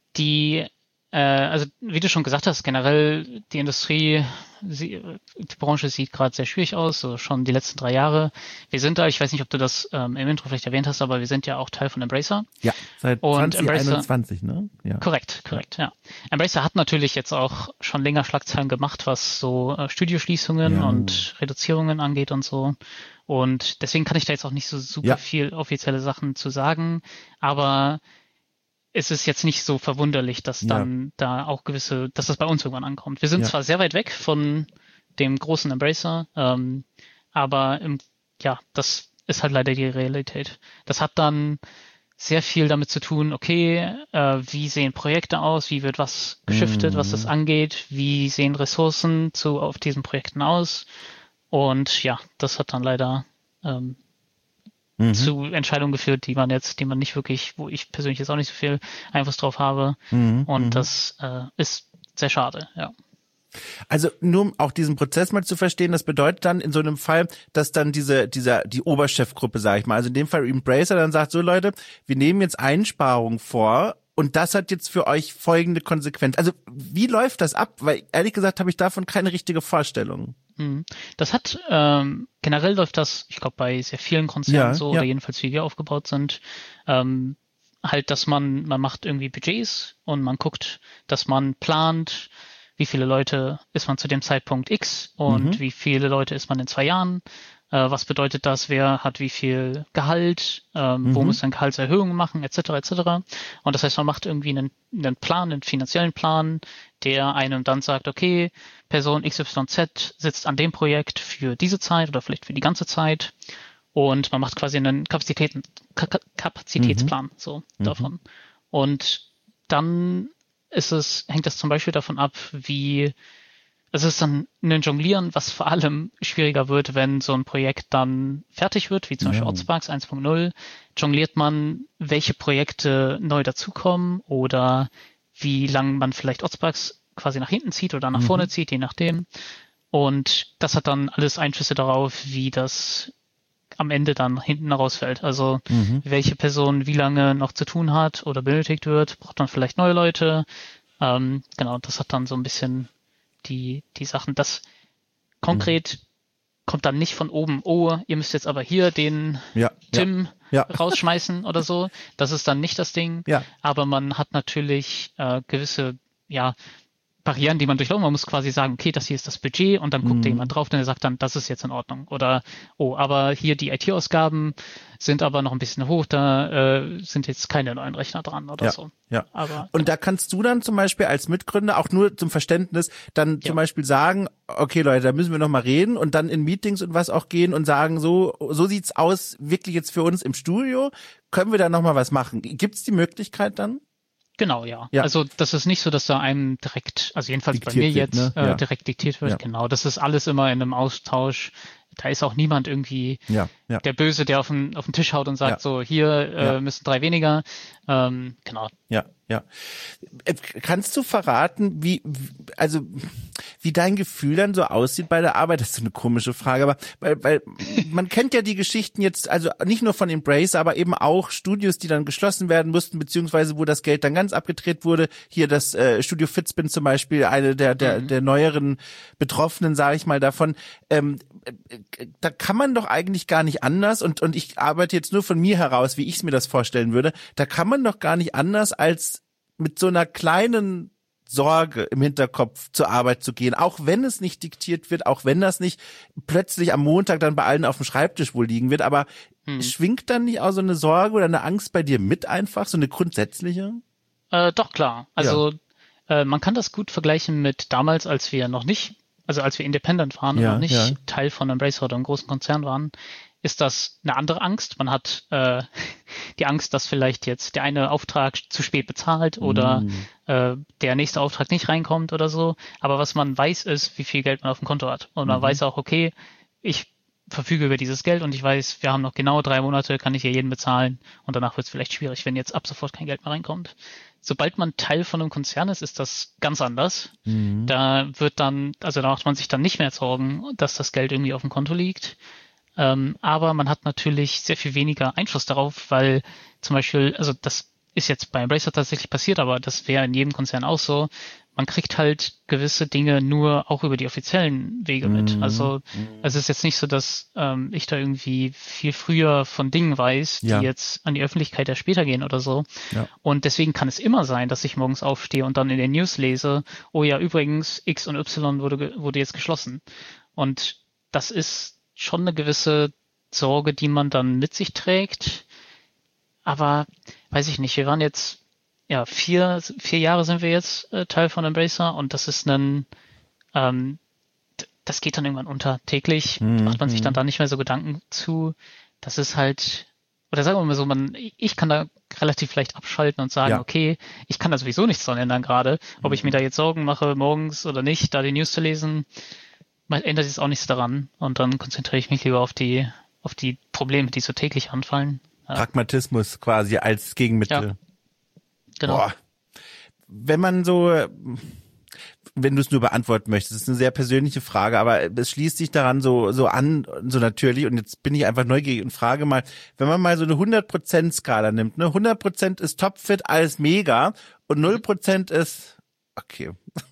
Die Äh, also wie du schon gesagt hast, generell die Industrie, sie, die Branche sieht gerade sehr schwierig aus, so schon die letzten drei Jahre. Wir sind da, ich weiß nicht, ob du das ähm, im Intro vielleicht erwähnt hast, aber wir sind ja auch Teil von Embracer. Ja, seit und zwanzig einundzwanzig, ne? Ja. Korrekt, korrekt, ja. Embracer hat natürlich jetzt auch schon länger Schlagzeilen gemacht, was so äh, Studioschließungen ja. und Reduzierungen angeht und so. Und deswegen kann ich da jetzt auch nicht so super ja. viel offizielle Sachen zu sagen, aber es ist jetzt nicht so verwunderlich, dass dann ja. da auch gewisse, dass das bei uns irgendwann ankommt. Wir sind ja. zwar sehr weit weg von dem großen Embracer, ähm, aber im, ja, das ist halt leider die Realität. Das hat dann sehr viel damit zu tun, okay, äh, wie sehen Projekte aus, wie wird was geschiftet, mhm. was das angeht, wie sehen Ressourcen zu auf diesen Projekten aus und ja, das hat dann leider ähm, Mhm. zu Entscheidungen geführt, die man jetzt, die man nicht wirklich, wo ich persönlich jetzt auch nicht so viel Einfluss drauf habe. Mhm. Und mhm. das äh, ist sehr schade, ja. Also nur um auch diesen Prozess mal zu verstehen, das bedeutet dann in so einem Fall, dass dann diese, dieser, die Oberchefgruppe, sage ich mal, also in dem Fall Embracer dann sagt, so Leute, wir nehmen jetzt Einsparungen vor und das hat jetzt für euch folgende Konsequenz. Also wie läuft das ab? Weil ehrlich gesagt habe ich davon keine richtige Vorstellung. Das hat, ähm, generell läuft das, ich glaube, bei sehr vielen Konzernen ja, so, ja. oder jedenfalls wie wir aufgebaut sind, ähm, halt, dass man, man macht irgendwie Budgets und man guckt, dass man plant, wie viele Leute ist man zu dem Zeitpunkt X und mhm. wie viele Leute ist man in zwei Jahren, äh, was bedeutet das, wer hat wie viel Gehalt, ähm, mhm. wo muss man Gehaltserhöhungen machen, et cetera et cetera. Und das heißt, man macht irgendwie einen, einen Plan, einen finanziellen Plan, der einem dann sagt, okay, Person X Y Z sitzt an dem Projekt für diese Zeit oder vielleicht für die ganze Zeit und man macht quasi einen Kapazitäten, Ka- Kapazitätsplan mhm. so mhm. davon. Und dann ist es, hängt das zum Beispiel davon ab, wie es ist dann ein Jonglieren, was vor allem schwieriger wird, wenn so ein Projekt dann fertig wird, wie zum Beispiel ja. Otzbugs eins Punkt null. Jongliert man, welche Projekte neu dazukommen oder wie lange man vielleicht Otzbugs quasi nach hinten zieht oder nach mhm. vorne zieht, je nachdem. Und das hat dann alles Einflüsse darauf, wie das am Ende dann hinten rausfällt. Also mhm. welche Person wie lange noch zu tun hat oder benötigt wird, braucht man vielleicht neue Leute. Ähm, genau, das hat dann so ein bisschen die die Sachen. Das konkret mhm. kommt dann nicht von oben, oh, ihr müsst jetzt aber hier den ja, Tim ja, ja. rausschmeißen oder so. Das ist dann nicht das Ding. Ja. Aber man hat natürlich äh, gewisse, ja, Barrieren, die man durchlaufen. Man muss quasi sagen, okay, das hier ist das Budget und dann guckt mhm. da jemand drauf und der sagt dann, das ist jetzt in Ordnung. Oder, oh, aber hier die I T-Ausgaben sind aber noch ein bisschen hoch, da äh, sind jetzt keine neuen Rechner dran oder ja, so. Ja. Aber, und da kannst du dann zum Beispiel als Mitgründer auch nur zum Verständnis dann ja. zum Beispiel sagen, okay Leute, da müssen wir noch mal reden und dann in Meetings und was auch gehen und sagen, so so sieht's aus, wirklich jetzt für uns im Studio, können wir da noch mal was machen? Gibt's die Möglichkeit dann? Genau, ja. ja. Also das ist nicht so, dass da einem direkt, also jedenfalls diktiert bei mir wird, jetzt ne? ja. äh, direkt diktiert wird. Ja. Genau, das ist alles immer in einem Austausch. Da ist auch niemand irgendwie ja. Ja. der Böse, der auf den, auf den Tisch haut und sagt, ja. so hier äh, ja. müssen drei weniger. Ähm, genau. Ja, ja. Kannst du verraten, wie, also wie dein Gefühl dann so aussieht bei der Arbeit? Das ist so eine komische Frage, aber weil, weil man kennt ja die Geschichten jetzt, also nicht nur von Embracer, aber eben auch Studios, die dann geschlossen werden mussten, beziehungsweise wo das Geld dann ganz abgedreht wurde. Hier das äh, Studio Fitzbin zum Beispiel, eine der der mhm. der neueren Betroffenen, sage ich mal, davon. Ähm, da kann man doch eigentlich gar nicht anders und und ich arbeite jetzt nur von mir heraus, wie ich es mir das vorstellen würde. Da kann man doch gar nicht anders als mit so einer kleinen Sorge im Hinterkopf zur Arbeit zu gehen, auch wenn es nicht diktiert wird, auch wenn das nicht plötzlich am Montag dann bei allen auf dem Schreibtisch wohl liegen wird, aber hm. schwingt dann nicht auch so eine Sorge oder eine Angst bei dir mit einfach, so eine grundsätzliche? Äh, doch, klar. Also ja. äh, man kann das gut vergleichen mit damals, als wir noch nicht, also als wir independent waren ja, und noch nicht ja. Teil von Embracer oder einem großen Konzern waren, ist das eine andere Angst. Man hat äh, die Angst, dass vielleicht jetzt der eine Auftrag zu spät bezahlt oder mm. äh, der nächste Auftrag nicht reinkommt oder so. Aber was man weiß, ist, wie viel Geld man auf dem Konto hat. Und man mhm. weiß auch, okay, ich verfüge über dieses Geld und ich weiß, wir haben noch genau drei Monate, kann ich hier jeden bezahlen und danach wird es vielleicht schwierig, wenn jetzt ab sofort kein Geld mehr reinkommt. Sobald man Teil von einem Konzern ist, ist das ganz anders. Mhm. Da wird dann, also da macht man sich dann nicht mehr Sorgen, dass das Geld irgendwie auf dem Konto liegt. Ähm, aber man hat natürlich sehr viel weniger Einfluss darauf, weil zum Beispiel, also das ist jetzt bei Embracer tatsächlich passiert, aber das wäre in jedem Konzern auch so. Man kriegt halt gewisse Dinge nur auch über die offiziellen Wege mit. Mm, also mm. es ist jetzt nicht so, dass ähm, ich da irgendwie viel früher von Dingen weiß, die ja. jetzt an die Öffentlichkeit erst später gehen oder so. Ja. Und deswegen kann es immer sein, dass ich morgens aufstehe und dann in den News lese, oh ja, übrigens, X und Y wurde, wurde jetzt geschlossen. Und das ist schon eine gewisse Sorge, die man dann mit sich trägt. Aber weiß ich nicht, wir waren jetzt Ja, vier, vier Jahre sind wir jetzt äh, Teil von Embracer und das ist ein, ähm, das geht dann irgendwann unter. Täglich mhm. macht man sich dann da nicht mehr so Gedanken zu. Das ist halt, oder sagen wir mal so, man, ich kann da relativ leicht abschalten und sagen, ja. okay, ich kann da sowieso nichts dran ändern gerade. Ob mhm. ich mir da jetzt Sorgen mache, morgens oder nicht, da die News zu lesen, man ändert sich auch nichts daran. Und dann konzentriere ich mich lieber auf die, auf die Probleme, die so täglich anfallen. Ja. Pragmatismus quasi als Gegenmittel. Ja. Genau. Boah. Wenn man so, wenn du es nur beantworten möchtest, das ist eine sehr persönliche Frage, aber es schließt sich daran so so an, so natürlich, und jetzt bin ich einfach neugierig und frage mal, wenn man mal so eine hundert Prozent Skala nimmt, ne, hundert Prozent ist topfit, alles mega und null Prozent ist, okay,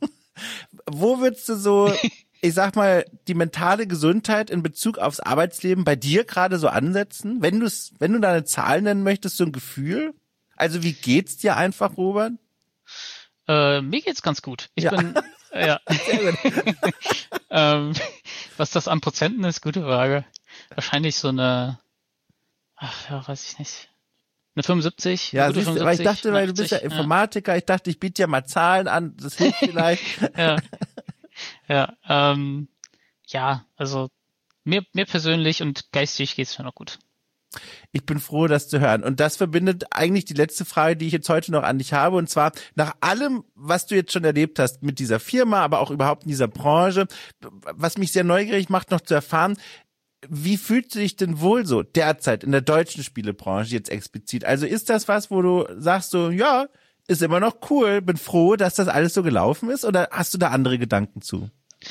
wo würdest du so, ich sag mal, die mentale Gesundheit in Bezug aufs Arbeitsleben bei dir gerade so ansetzen? Wenn du es, wenn du da eine Zahl nennen möchtest, so ein Gefühl? Also wie geht's dir einfach, Robert? Äh, mir geht's ganz gut. Ich ja. bin, äh, ja. Sehr gut. ähm, was das an Prozenten ist, gute Frage. Wahrscheinlich so eine, ach ja, weiß ich nicht. Eine fünfundsiebzig? Ja, eine siehst, fünfundsiebzig, weil ich dachte, weil du bist ja Informatiker, ja. ich dachte, ich biete dir mal Zahlen an, das hilft vielleicht. ja. Ja, ähm, ja, also mir, mir persönlich und geistig geht's mir noch gut. Ich bin froh, das zu hören. Und das verbindet eigentlich die letzte Frage, die ich jetzt heute noch an dich habe. Und zwar, nach allem, was du jetzt schon erlebt hast mit dieser Firma, aber auch überhaupt in dieser Branche, was mich sehr neugierig macht, noch zu erfahren, wie fühlst du dich denn wohl so derzeit in der deutschen Spielebranche jetzt explizit? Also ist das was, wo du sagst so, ja, ist immer noch cool, bin froh, dass das alles so gelaufen ist? Oder hast du da andere Gedanken zu?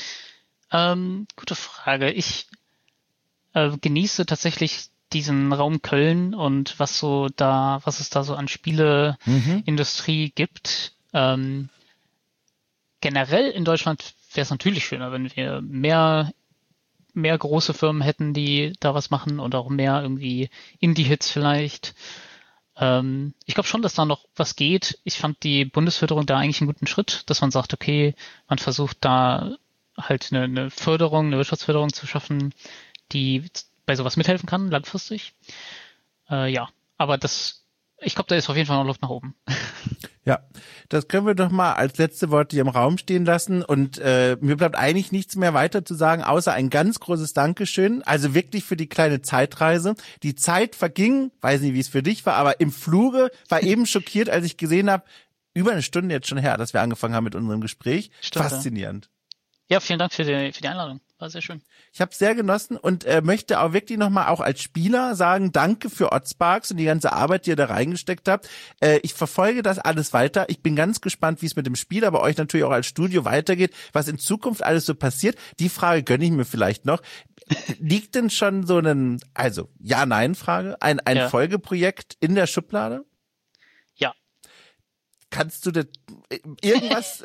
Ähm, gute Frage. Ich äh, genieße tatsächlich diesen Raum Köln und was so da, was es da so an Spieleindustrie mhm. gibt. Ähm, generell in Deutschland wäre es natürlich schöner, wenn wir mehr, mehr große Firmen hätten, die da was machen und auch mehr irgendwie Indie-Hits vielleicht. Ähm, ich glaube schon, dass da noch was geht. Ich fand die Bundesförderung da eigentlich einen guten Schritt, dass man sagt, okay, man versucht da halt eine, eine Förderung, eine Wirtschaftsförderung zu schaffen, die bei sowas mithelfen kann, langfristig. Äh, ja, aber das, ich glaube, da ist auf jeden Fall noch Luft nach oben. Ja, das können wir doch mal als letzte Worte hier im Raum stehen lassen und äh, mir bleibt eigentlich nichts mehr weiter zu sagen, außer ein ganz großes Dankeschön, also wirklich für die kleine Zeitreise. Die Zeit verging, weiß nicht, wie es für dich war, aber im Fluge war eben schockiert, als ich gesehen habe, über eine Stunde jetzt schon her, dass wir angefangen haben mit unserem Gespräch. Stimmt, faszinierend. Ja, vielen Dank für die, für die Einladung. War sehr schön. Ich habe sehr genossen und äh, möchte auch wirklich nochmal auch als Spieler sagen, danke für Oddsparks und die ganze Arbeit, die ihr da reingesteckt habt. Äh, ich verfolge das alles weiter. Ich bin ganz gespannt, wie es mit dem Spiel, aber euch natürlich auch als Studio weitergeht, was in Zukunft alles so passiert. Die Frage gönne ich mir vielleicht noch. Liegt denn schon so ein, also Ja-Nein-Frage, ein, ein ja. Folgeprojekt in der Schublade? Ja. Kannst du das irgendwas...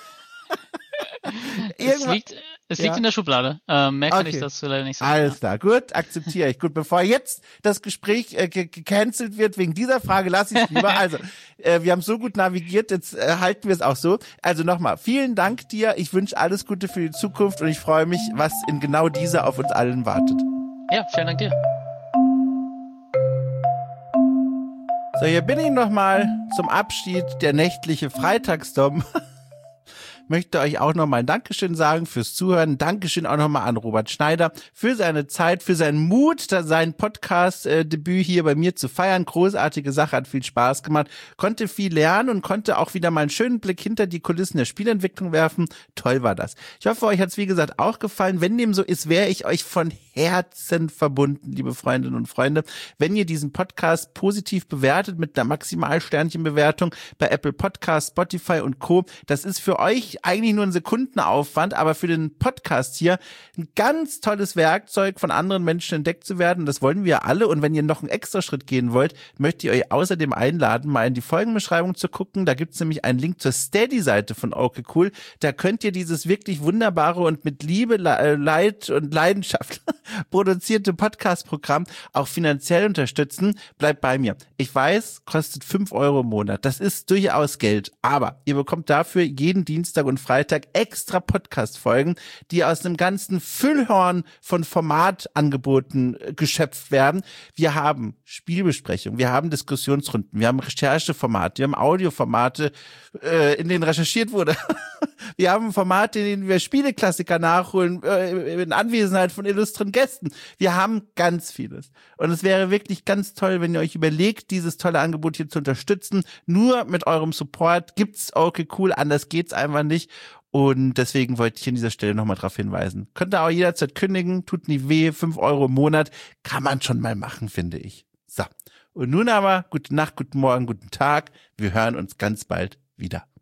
Es liegt, es liegt ja. in der Schublade. Ähm, mehr kann okay. ich dazu leider nicht sagen. Alles klar, gut, akzeptiere ich. Gut, bevor jetzt das Gespräch äh, gecancelt wird wegen dieser Frage, lasse ich es lieber. Also, äh, wir haben so gut navigiert, jetzt äh, halten wir es auch so. Also nochmal, vielen Dank dir. Ich wünsche alles Gute für die Zukunft und ich freue mich, was in genau dieser auf uns allen wartet. Ja, vielen Dank dir. So, hier bin ich nochmal zum Abschied, der nächtliche Freitagsdom. Möchte euch auch nochmal ein Dankeschön sagen fürs Zuhören. Dankeschön auch nochmal an Robert Schneider für seine Zeit, für seinen Mut, sein Podcast-Debüt hier bei mir zu feiern. Großartige Sache, hat viel Spaß gemacht. Konnte viel lernen und konnte auch wieder mal einen schönen Blick hinter die Kulissen der Spielentwicklung werfen. Toll war das. Ich hoffe, euch hat es wie gesagt auch gefallen. Wenn dem so ist, wäre ich euch von Herzen verbunden, liebe Freundinnen und Freunde, wenn ihr diesen Podcast positiv bewertet mit einer Maximalsternchenbewertung bei Apple Podcasts, Spotify und Co. Das ist für euch eigentlich nur ein Sekundenaufwand, aber für den Podcast hier ein ganz tolles Werkzeug, von anderen Menschen entdeckt zu werden. Das wollen wir alle. Und wenn ihr noch einen extra Schritt gehen wollt, möchte ich euch außerdem einladen, mal in die Folgenbeschreibung zu gucken. Da gibt's nämlich einen Link zur Steady-Seite von Okay Cool. Da könnt ihr dieses wirklich wunderbare und mit Liebe, Leid und Leidenschaft produzierte Podcast-Programm auch finanziell unterstützen. Bleibt bei mir. Ich weiß, kostet fünf Euro im Monat. Das ist durchaus Geld. Aber ihr bekommt dafür jeden Dienstag und Freitag extra Podcast-Folgen, die aus einem ganzen Füllhorn von Formatangeboten geschöpft werden. Wir haben Spielbesprechungen, wir haben Diskussionsrunden, wir haben Rechercheformate, wir haben Audioformate, äh, in denen recherchiert wurde. Wir haben Formate, in denen wir Spieleklassiker nachholen, äh, in Anwesenheit von illustren Gästen. Wir haben ganz vieles. Und es wäre wirklich ganz toll, wenn ihr euch überlegt, dieses tolle Angebot hier zu unterstützen. Nur mit eurem Support gibt's Okay Cool, anders geht's einfach nicht. Und deswegen wollte ich an dieser Stelle nochmal darauf hinweisen. Könnt ihr auch jederzeit kündigen, tut nie weh, fünf Euro im Monat, kann man schon mal machen, finde ich. So, und nun aber, gute Nacht, guten Morgen, guten Tag. Wir hören uns ganz bald wieder.